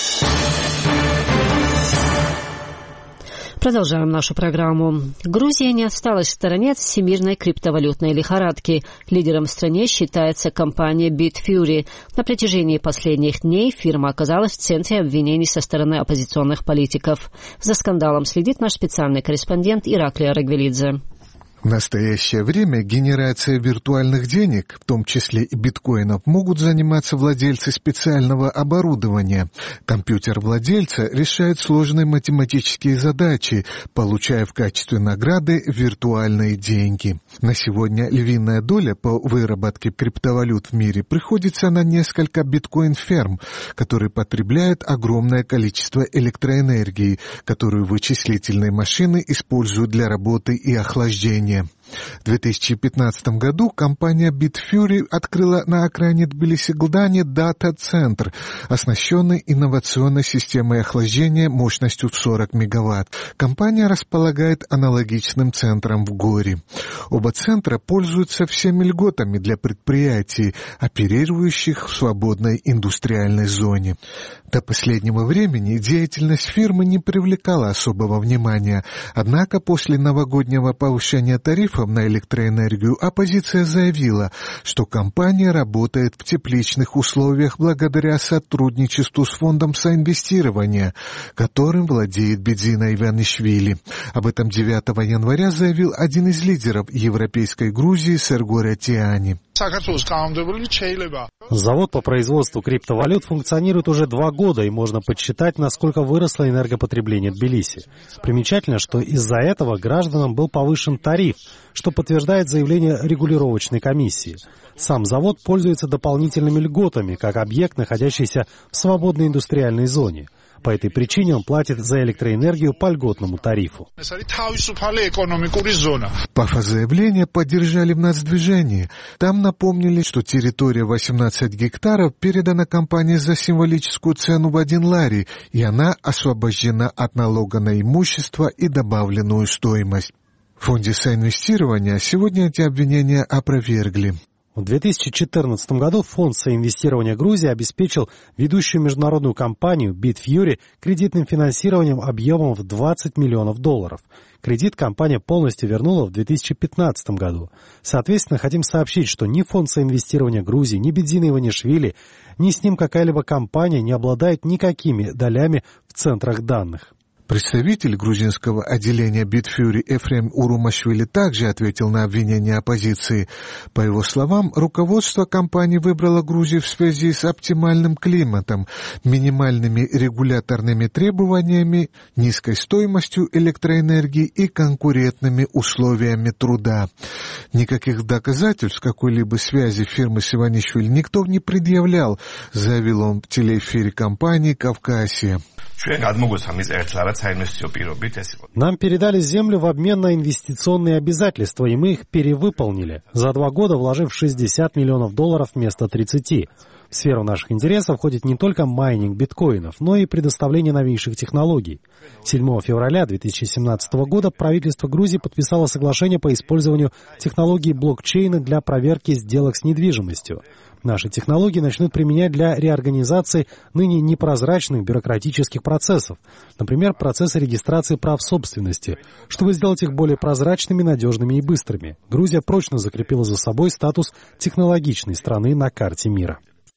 Продолжаем нашу программу. Грузия не осталась в стороне от всемирной криптовалютной лихорадки. Лидером в стране считается компания Bitfury. На протяжении последних дней фирма оказалась в центре обвинений со стороны оппозиционных политиков. За скандалом следит наш специальный корреспондент Ираклий Арагвелидзе. В настоящее время генерацией виртуальных денег, в том числе и биткоинов, могут заниматься владельцы специального оборудования. Компьютер владельца решает сложные математические задачи, получая в качестве награды виртуальные деньги. На сегодня львиная доля по выработке криптовалют в мире приходится на несколько биткоин-ферм, которые потребляют огромное количество электроэнергии, которую вычислительные машины используют для работы и охлаждения. В две тысячи пятнадцатом году компания Bitfury открыла на окраине Тбилиси-Гыльдане дата-центр, оснащенный инновационной системой охлаждения мощностью в сорок мегаватт. Компания располагает аналогичным центром в Горе. Оба центра пользуются всеми льготами для предприятий, оперирующих в свободной индустриальной зоне. До последнего времени деятельность фирмы не привлекала особого внимания, однако после новогоднего повышения тарифов на электроэнергию оппозиция заявила, что компания работает в тепличных условиях благодаря сотрудничеству с фондом соинвестирования, которым владеет Бедзина Иванишвили. Об этом девятого января заявил один из лидеров европейской Грузии Сергой Ратиани. Завод по производству криптовалют функционирует уже два года, и можно подсчитать, насколько выросло энергопотребление Тбилиси. Примечательно, что из-за этого гражданам был повышен тариф, что подтверждает заявление регулировочной комиссии. Сам завод пользуется дополнительными льготами, как объект, находящийся в свободной индустриальной зоне. По этой причине он платит за электроэнергию по льготному тарифу. Пафос заявления поддержали в нацдвижении. Там напомнили, что территория восемнадцать гектаров передана компании за символическую цену в один лари, и она освобождена от налога на имущество и добавленную стоимость. В фонде соинвестирования сегодня эти обвинения опровергли. В две тысячи четырнадцатом году фонд соинвестирования Грузии обеспечил ведущую международную компанию Bitfury кредитным финансированием объемом в двадцать миллионов долларов. Кредит компания полностью вернула в две тысячи пятнадцатом году. Соответственно, хотим сообщить, что ни фонд соинвестирования Грузии, ни Бедзина Иванишвили, ни с ним какая-либо компания не обладает никакими долями в центрах данных. Представитель грузинского отделения Bitfury Ефрем Урумашвили также ответил на обвинения оппозиции. По его словам, руководство компании выбрало Грузию в связи с оптимальным климатом, минимальными регуляторными требованиями, низкой стоимостью электроэнергии и конкурентными условиями труда. Никаких доказательств какой-либо связи фирмы с Иванишвили никто не предъявлял, заявил он в телеэфире компании «Кавказия». Нам передали землю в обмен на инвестиционные обязательства, и мы их перевыполнили, за два года вложив шестьдесят миллионов долларов вместо тридцати. В сферу наших интересов входит не только майнинг биткоинов, но и предоставление новейших технологий. седьмого февраля две тысячи семнадцатого года правительство Грузии подписало соглашение по использованию технологий блокчейна для проверки сделок с недвижимостью. Наши технологии начнут применять для реорганизации ныне непрозрачных бюрократических процессов, например, процессы регистрации прав собственности, чтобы сделать их более прозрачными, надежными и быстрыми. Грузия прочно закрепила за собой статус технологичной страны на карте мира.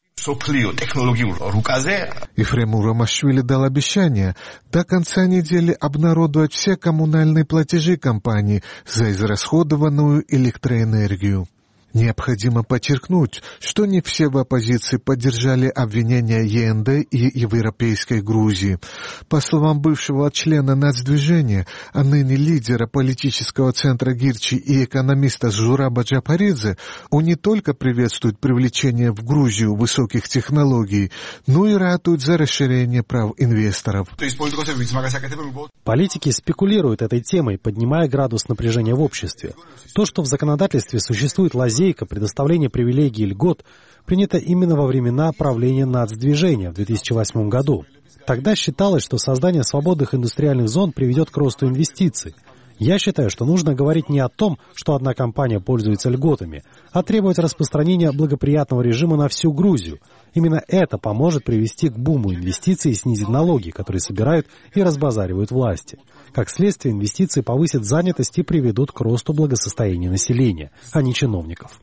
Ефрем Урумашвили дал обещание до конца недели обнародовать все коммунальные платежи компании за израсходованную электроэнергию. Необходимо подчеркнуть, что не все в оппозиции поддержали обвинения ЕНД и Европейской Грузии. По словам бывшего члена нацдвижения, а ныне лидера политического центра Гирчи и экономиста Зураба Джапаридзе, он не только приветствует привлечение в Грузию высоких технологий, но и ратует за расширение прав инвесторов. Политики спекулируют этой темой, поднимая градус напряжения в обществе. То, что в законодательстве существует лазейка предоставления привилегий и льгот, принято именно во времена правления нацдвижения в две тысячи восьмом году. Тогда считалось, что создание свободных индустриальных зон приведет к росту инвестиций. Я считаю, что нужно говорить не о том, что одна компания пользуется льготами, а требовать распространения благоприятного режима на всю Грузию. Именно это поможет привести к буму инвестиций и снизить налоги, которые собирают и разбазаривают власти. Как следствие, инвестиции повысят занятость и приведут к росту благосостояния населения, а не чиновников.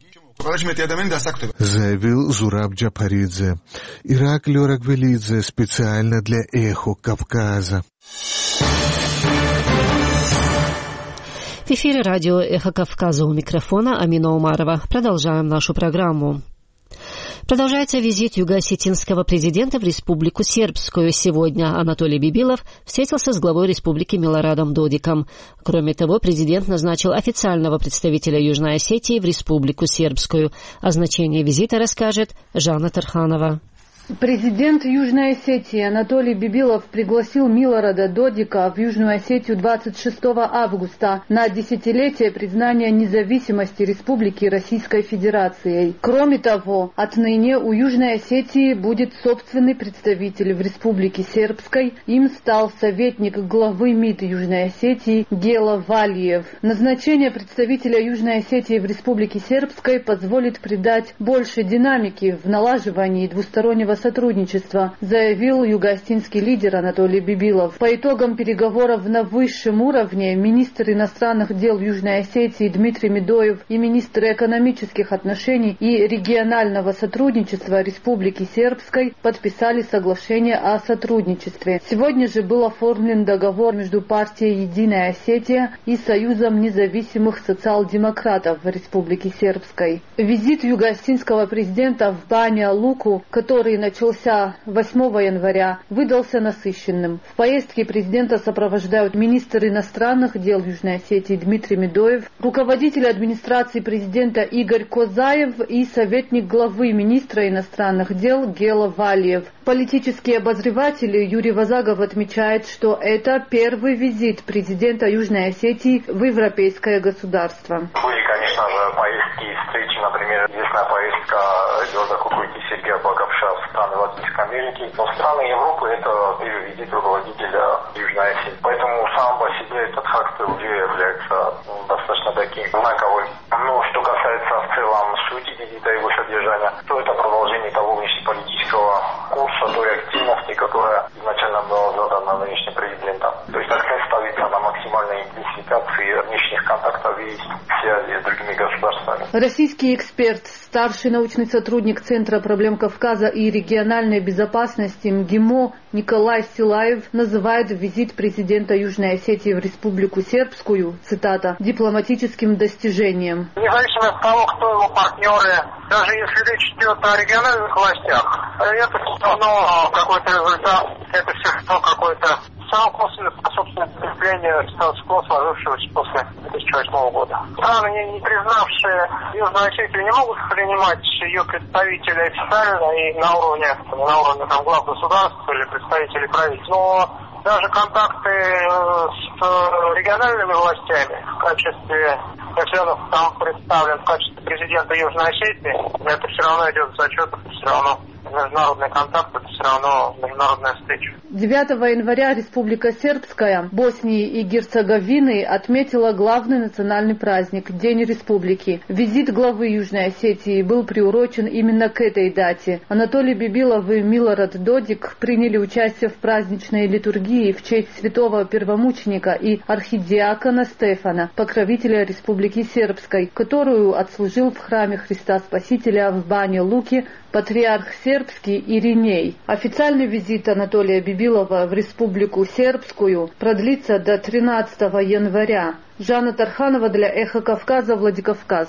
Заявил Зураб Джапаридзе. Ираклий Ораквелидзе специально для «Эхо Кавказа». В эфире радио «Эхо Кавказа», у микрофона Амина Умарова. Продолжаем нашу программу. Продолжается визит юго-осетинского президента в Республику Сербскую. Сегодня Анатолий Бибилов встретился с главой республики Милорадом Додиком. Кроме того, президент назначил официального представителя Южной Осетии в Республику Сербскую. О значении визита расскажет Жанна Тарханова. Президент Южной Осетии Анатолий Бибилов пригласил Милорада Додика в Южную Осетию двадцать шестого августа на десятилетие признания независимости Республики Российской Федерацией. Кроме того, отныне у Южной Осетии будет собственный представитель в Республике Сербской. Им стал советник главы МИД Южной Осетии Гела Валиев. Назначение представителя Южной Осетии в Республике Сербской позволит придать больше динамики в налаживании двустороннего сотрудничества, заявил юго-осетинский лидер Анатолий Бибилов. По итогам переговоров на высшем уровне министр иностранных дел Южной Осетии Дмитрий Медоев и министр экономических отношений и регионального сотрудничества Республики Сербской подписали соглашение о сотрудничестве. Сегодня же был оформлен договор между партией «Единая Осетия» и Союзом независимых социал-демократов в Республике Сербской. Визит юго-осетинского президента в Баня-Луку, который начался восьмого января, выдался насыщенным. В поездке президента сопровождают министр иностранных дел Южной Осетии Дмитрий Медоев, руководитель администрации президента Игорь Козаев и советник главы министра иностранных дел Гела Валиев. Политический обозреватель Юрий Вазагов отмечает, что это первый визит президента Южной Осетии в европейское государство. Были, конечно же, поездки и встречи, например, известная поездка Георга Кукуйки и Сергея Благовша в страны Латинской Америки. Но страны Европы это первый визит руководителя Южной Осетии. Поэтому сам по себе этот факт уже является достаточно таким знаковым. Но что касается в целом сути визита и его содержания, то это продолжение того внешнеполитического курса, той активности, которая изначально была задана нынешним президентом. То есть акцент ставится на максимальной интенсификации внешних контактов и связи с другими государствами. Российский эксперт, старший научный сотрудник Центра проблем Кавказа и региональной безопасности МГИМО Николай Силаев называет визит президента Южной Осетии в Республику Сербскую, цитата, дипломатическим достижением. Независимо от того, кто его партнеры, даже если речь идет о региональных властях, это все равно какой-то результат, это все равно какой-то сам косвенно способствует укреплению статус-кво, сложившегося после две тысячи восьмого года. Страны, не, не признавшие Южную Осетию, не могут принимать ее представителей официально и на уровне, на уровне там, глав государств или представителей правительства. Но даже контакты с региональными властями в качестве, если он там представлен в качестве президента Южной Осетии, это все равно идет в зачет, это все равно международный контакт, это все равно международная встреча. девятого января Республика Сербская Боснии и Герцеговины отметила главный национальный праздник – День Республики. Визит главы Южной Осетии был приурочен именно к этой дате. Анатолий Бибилов и Милорад Додик приняли участие в праздничной литургии в честь святого первомученика и архидиакона Стефана, покровителя Республики Сербской, которую отслужил в храме Христа Спасителя в Бане-Луке патриарх сербский Ириней. Официальный визит Анатолия Бибилова в Республику Сербскую продлится до тринадцатого января. Жанна Тарханова для «Эхо Кавказа», Владикавказ.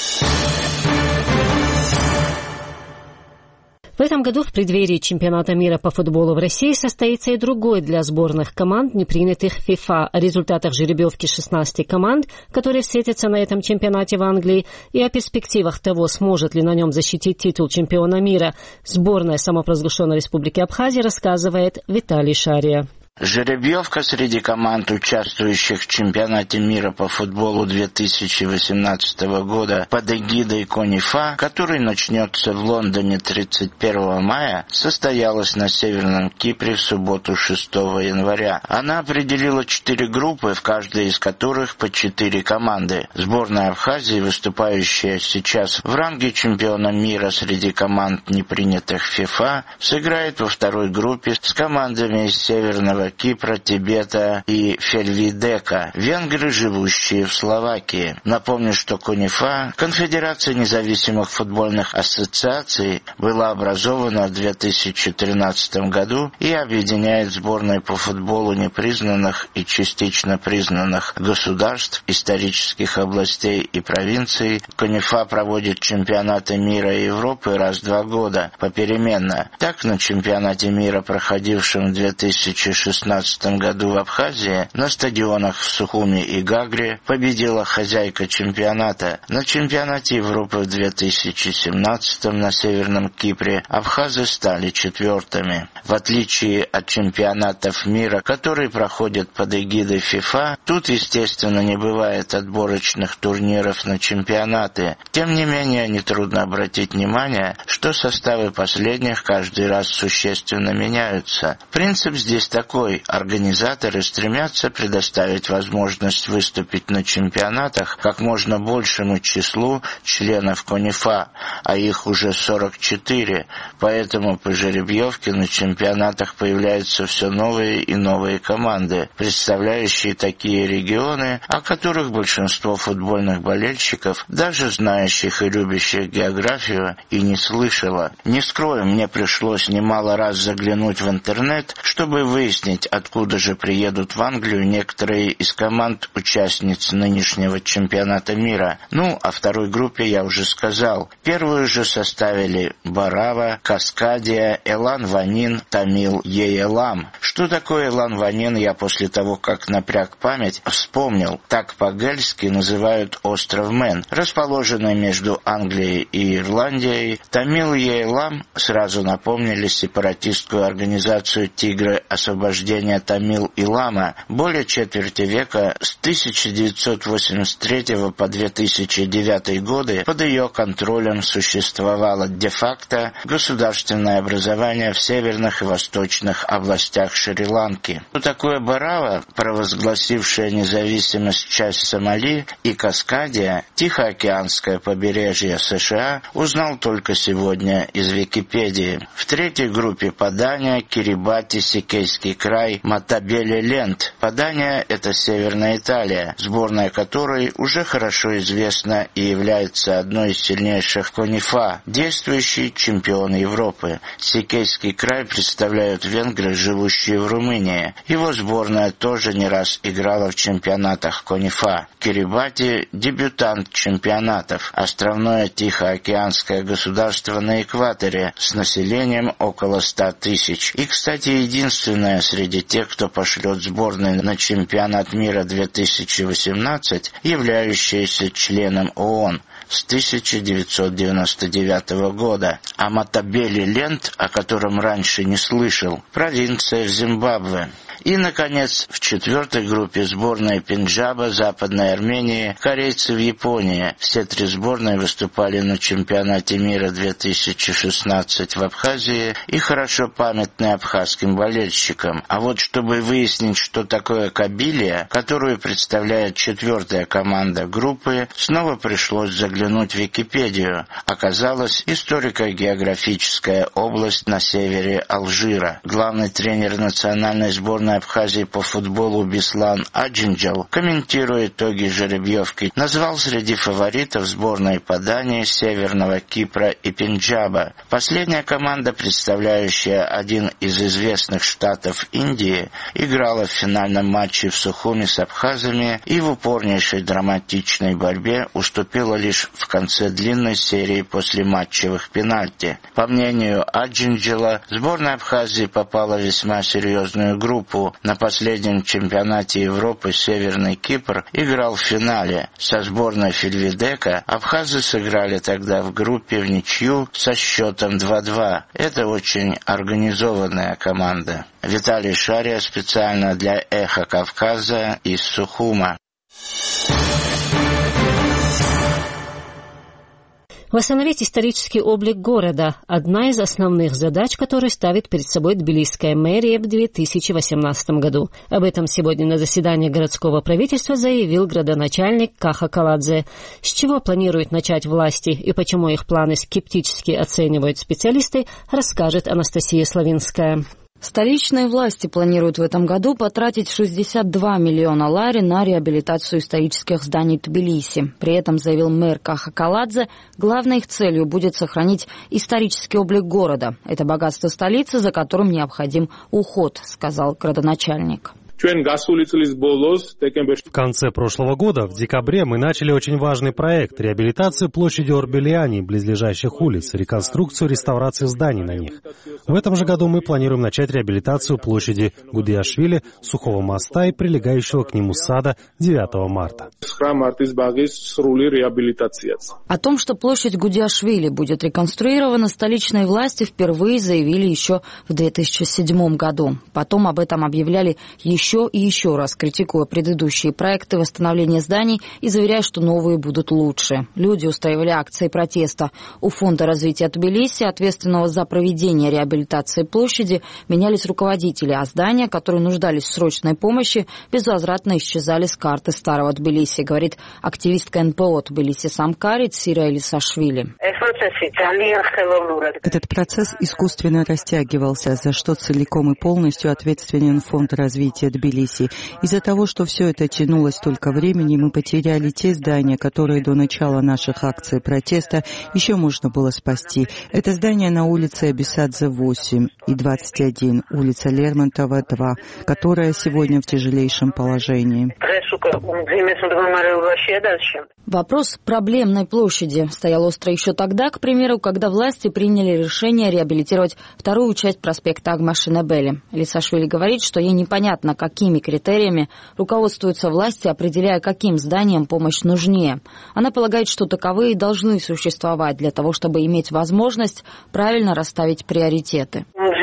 В этом году в преддверии чемпионата мира по футболу в России состоится и другой для сборных команд, не принятых ФИФА, о результатах жеребьевки шестнадцати команд, которые встретятся на этом чемпионате в Англии, и о перспективах того, сможет ли на нем защитить титул чемпиона мира. Сборная самопровозглашенной Республики Абхазия, рассказывает Виталий Шария. Жеребьевка среди команд, участвующих в чемпионате мира по футболу две тысячи восемнадцатого года под эгидой КОНИФА, который начнется в Лондоне тридцать первого мая, состоялась на Северном Кипре в субботу шестого января. Она определила четыре группы, в каждой из которых по четыре команды. Сборная Абхазии, выступающая сейчас в ранге чемпиона мира среди команд, не принятых ФИФА, сыграет во второй группе с командами из Северного Северного Кипра, Тибета и Фельвидека, венгры, живущие в Словакии. Напомню, что КОНИФА, Конфедерация независимых футбольных ассоциаций, была образована в две тысячи тринадцатом году и объединяет сборные по футболу непризнанных и частично признанных государств, исторических областей и провинций. КОНИФА проводит чемпионаты мира и Европы раз в два года попеременно. Так, на чемпионате мира, проходившем в две тысячи шестнадцатом году в Абхазии, на стадионах в Сухуми и Гагре победила хозяйка чемпионата. На чемпионате Европы в две тысячи семнадцатом на Северном Кипре абхазы стали четвертыми. В отличие от чемпионатов мира, которые проходят под эгидой ФИФА, тут, естественно, не бывает отборочных турниров на чемпионаты. Тем не менее, нетрудно обратить внимание, что составы последних каждый раз существенно меняются. Принцип здесь такой: организаторы стремятся предоставить возможность выступить на чемпионатах как можно большему числу членов КОНИФА, а их уже сорок четыре, поэтому по жеребьевке на чемпионатах появляются все новые и новые команды, представляющие такие регионы, о которых большинство футбольных болельщиков, даже знающих и любящих географию, и не слышало. Не скрою, мне пришлось немало раз заглянуть в интернет, чтобы выяснить, откуда же приедут в Англию некоторые из команд-участниц нынешнего чемпионата мира. Ну, о второй группе я уже сказал. Первую же составили Барава, Каскадия, Элан Ванин, Тамил Еелам. Что такое Элан Ванин, я после того, как напряг память, вспомнил. Так по-гельски называют остров Мэн, расположенный между Англией и Ирландией. Тамил Еелам сразу напомнили сепаратистскую организацию «Тигры освобождения Тамил-Илама». Более четверти века, с тысяча девятьсот восемьдесят третьего по две тысячи девятый годы, под ее контролем существовало де-факто государственное образование в северных и восточных областях Шри-Ланки. Что такое Барава, провозгласившая независимость часть Сомали, и Каскадия, Тихоокеанское побережье США, узнал только сегодня из Википедии. В третьей группе Падания, Кирибати, Сикейский край, Матабеле-Ленд. Падания — это Северная Италия, сборная которой уже хорошо известна и является одной из сильнейших КОНИФА, действующий чемпион Европы. Сикейский край представляют венгры, живущие в Румынии. Его сборная тоже не раз играла в чемпионатах КОНИФА. Кирибати — дебютант чемпионатов, островное Тихоокеанское государство на экваторе с населением около ста тысяч. И, кстати, единственное среди тех, кто пошлет сборной на чемпионат мира две тысячи восемнадцать, являющаяся членом ООН с тысяча девятьсот девяносто девятого года. А Матабеле-Ленд, о котором раньше не слышал, провинция в Зимбабве. И, наконец, в четвертой группе сборная Пенджаба, Западной Армении, корейцы в Японии. Все три сборные выступали на чемпионате мира две тысячи шестнадцать в Абхазии и хорошо памятны абхазским болельщикам. А вот чтобы выяснить, что такое Кабилия, которую представляет четвертая команда группы, снова пришлось заглянуть в Википедию. Оказалось, историко-географическая область на севере Алжира. Главный тренер национальной сборной Абхазии по футболу Беслан Аджинджал, комментируя итоги жеребьевки, назвал среди фаворитов сборной Падания, Северного Кипра и Пенджаба. Последняя команда, представляющая один из известных штатов Индии, играла в финальном матче в Сухуми с абхазами и в упорнейшей драматичной борьбе уступила лишь в конце длинной серии после матчевых пенальти. По мнению Аджинджала, сборная Абхазии попала в весьма серьезную группу. На последнем чемпионате Европы Северный Кипр играл в финале. Со сборной Фельвидека абхазы сыграли тогда в группе в ничью со счетом два-два. Это очень организованная команда. Виталий Шария специально для «Эхо Кавказа» из Сухума. Восстановить исторический облик города – одна из основных задач, которую ставит перед собой тбилисская мэрия в две тысячи восемнадцатом году. Об этом сегодня на заседании городского правительства заявил градоначальник Каха Каладзе. С чего планируют начать власти и почему их планы скептически оценивают специалисты, расскажет Анастасия Славинская. Столичные власти планируют в этом году потратить шестьдесят два миллиона лари на реабилитацию исторических зданий Тбилиси. При этом, заявил мэр Каха Каладзе, главной их целью будет сохранить исторический облик города. Это богатство столицы, за которым необходим уход, сказал градоначальник. В конце прошлого года, в декабре, мы начали очень важный проект – реабилитацию площади Орбелиани и близлежащих улиц, реконструкцию, реставрацию зданий на них. В этом же году мы планируем начать реабилитацию площади Гудиашвили, Сухого моста и прилегающего к нему сада девятого марта. О том, что площадь Гудиашвили будет реконструирована, столичные власти впервые заявили еще в две тысячи седьмом году. Потом об этом объявляли еще Еще и еще раз, критикуя предыдущие проекты восстановления зданий и заверяя, что новые будут лучше. Люди устраивали акции протеста. У Фонда развития Тбилиси, ответственного за проведение реабилитации площади, менялись руководители, а здания, которые нуждались в срочной помощи, безвозвратно исчезали с карты старого Тбилиси, говорит активистка эн пэ о Тбилиси Самкари Цира Элисашвили. Этот процесс искусственно растягивался, за что целиком и полностью ответственен Фонд развития Тбилиси. Из-за того, что все это тянулось столько времени, мы потеряли те здания, которые до начала наших акций протеста еще можно было спасти. Это здание на улице Абисадзе восемь и двадцать один, улица Лермонтова два, которая сегодня в тяжелейшем положении. Вопрос проблемной площади стоял остро еще тогда, к примеру, когда власти приняли решение реабилитировать вторую часть проспекта Агмашинебели. Элисашвили говорит, что ей непонятно, какими критериями руководствуются власти, определяя, каким зданиям помощь нужнее. Она полагает, что таковые должны существовать для того, чтобы иметь возможность правильно расставить приоритеты.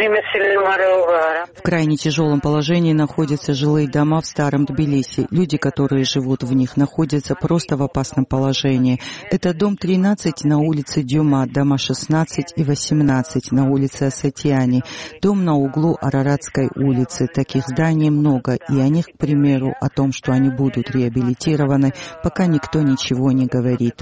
В крайне тяжелом положении находятся жилые дома в старом Тбилиси. Люди, которые живут в них, находятся просто в опасном положении. Это дом тринадцать на улице Дюма, дома шестнадцать и восемнадцать на улице Асатиани, дом на углу Араратской улицы. Таких зданий много, и о них, к примеру, о том, что они будут реабилитированы, пока никто ничего не говорит.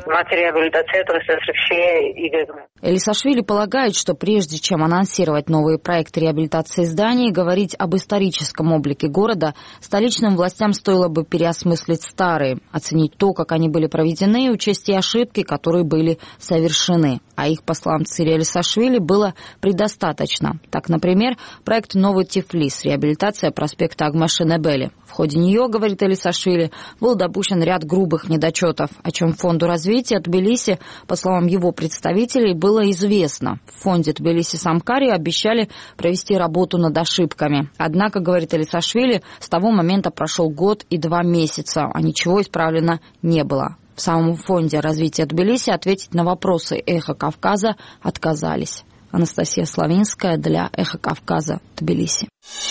Элисашвили полагает, что прежде чем анонсировать новые проекты реабилитации зданий и говорить об историческом облике города, столичным властям стоило бы переосмыслить старые, оценить то, как они были проведены, и учесть те ошибки, которые были совершены. А их, по словам Цири Элисашвили, было предостаточно. Так, например, проект «Новый Тифлис», реабилитация проспекта Агмашинебели. В ходе нее, говорит Элисашвили, был допущен ряд грубых недочетов, о чем Фонду развития Тбилиси, по словам его представителей, было известно. В фонде Тбилиси Самкари обещали провести работу над ошибками. Однако, говорит Элисашвили, с того момента прошел год и два месяца, а ничего исправлено не было. В самом Фонде развития Тбилиси ответить на вопросы «Эхо Кавказа» отказались. Анастасия Славинская для «Эхо Кавказа», Тбилиси.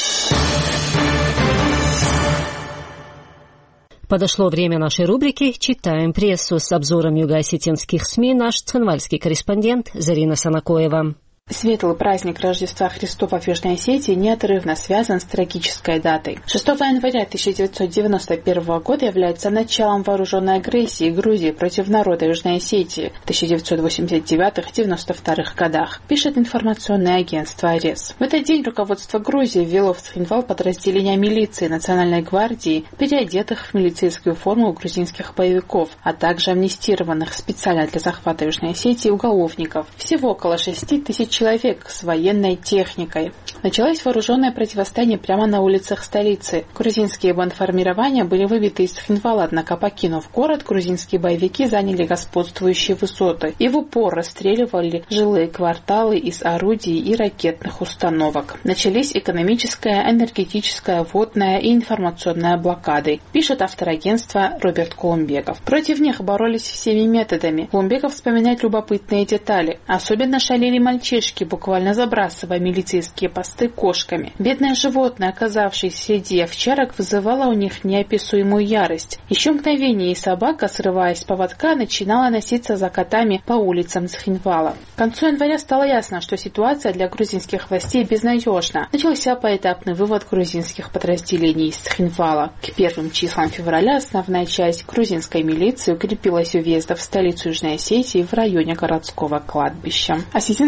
Подошло время нашей рубрики «Читаем прессу». С обзором юго-осетинских СМИ наш цхинвальский корреспондент Зарина Санакоева. Светлый праздник Рождества Христова в Южной Осетии неотрывно связан с трагической датой. шестого января тысяча девятьсот девяносто первого года является началом вооруженной агрессии Грузии против народа Южной Осетии в тысяча девятьсот восемьдесят девятом — девяносто втором годах, пишет информационное агентство АРЕС. В этот день руководство Грузии ввело в Цхинвал подразделения милиции Национальной гвардии, переодетых в милицейскую форму грузинских боевиков, а также амнистированных специально для захвата Южной Осетии уголовников. Всего около шести тысяч человек с военной техникой. Началось вооруженное противостояние прямо на улицах столицы. Грузинские бандформирования были выбиты из Цхинвала, однако, покинув город, грузинские боевики заняли господствующие высоты и в упор расстреливали жилые кварталы из орудий и ракетных установок. Начались экономическая, энергетическая, водная и информационная блокады, пишет автор агентства Роберт Кулумбеков. Против них боролись всеми методами. Кулумбеков вспоминает любопытные детали. Особенно шалили мальчишки, буквально забрасывая милицейские посты кошками. Бедное животное, оказавшееся среди овчарок, вызывало у них неописуемую ярость. Еще мгновение, и собака, срываясь с поводка, начинала носиться за котами по улицам Цхинвала. К концу января стало ясно, что ситуация для грузинских властей безнадежна. Начался поэтапный вывод грузинских подразделений из Цхинвала. К первым числам февраля основная часть грузинской милиции укрепилась у въезда в столицу Южной Осетии в районе городского кладбища. Осетинский язык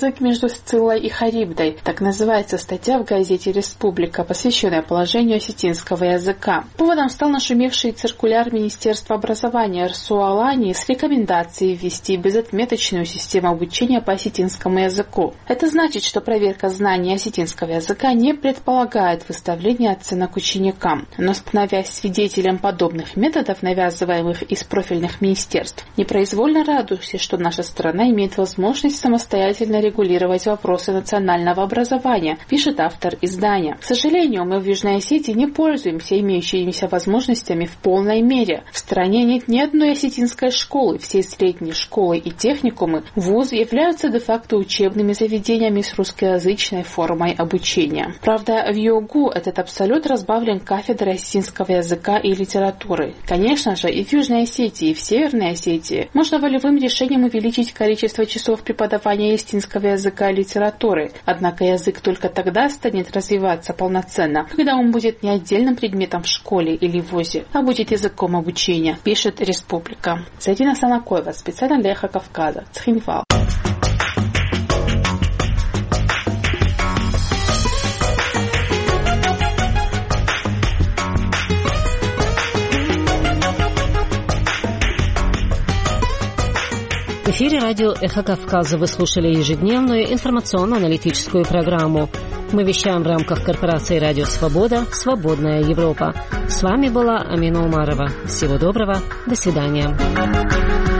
язык между Сциллой и Харибдой. Так называется статья в газете «Республика», посвященная положению осетинского языка. Поводом стал нашумевший циркуляр Министерства образования РСУ-Алании с рекомендацией ввести безотметочную систему обучения по осетинскому языку. Это значит, что проверка знаний осетинского языка не предполагает выставление оценок ученикам. Но, становясь свидетелем подобных методов, навязываемых из профильных министерств, непроизвольно радуешься, что наша страна имеет возможность самостоятельно регулировать вопросы национального образования, пишет автор издания. К сожалению, мы в Южной Осетии не пользуемся имеющимися возможностями в полной мере. В стране нет ни одной осетинской школы, все средние школы и техникумы, вузы являются де-факто учебными заведениями с русскоязычной формой обучения. Правда, в ЮОГУ этот абсолют разбавлен кафедрой осетинского языка и литературы. Конечно же, и в Южной Осетии, и в Северной Осетии можно волевым решением увеличить количество часов преподавания осетинского языка и литературы. Однако язык только тогда станет развиваться полноценно, когда он будет не отдельным предметом в школе или вузе, а будет языком обучения, пишет «Республика». Садина Санакоева, специально для «Эхо Кавказа», Цхинвал. В эфире радио «Эхо Кавказа» вы слушали ежедневную информационно-аналитическую программу. Мы вещаем в рамках корпорации «Радио Свобода», «Свободная Европа». С вами была Амина Умарова. Всего доброго. До свидания.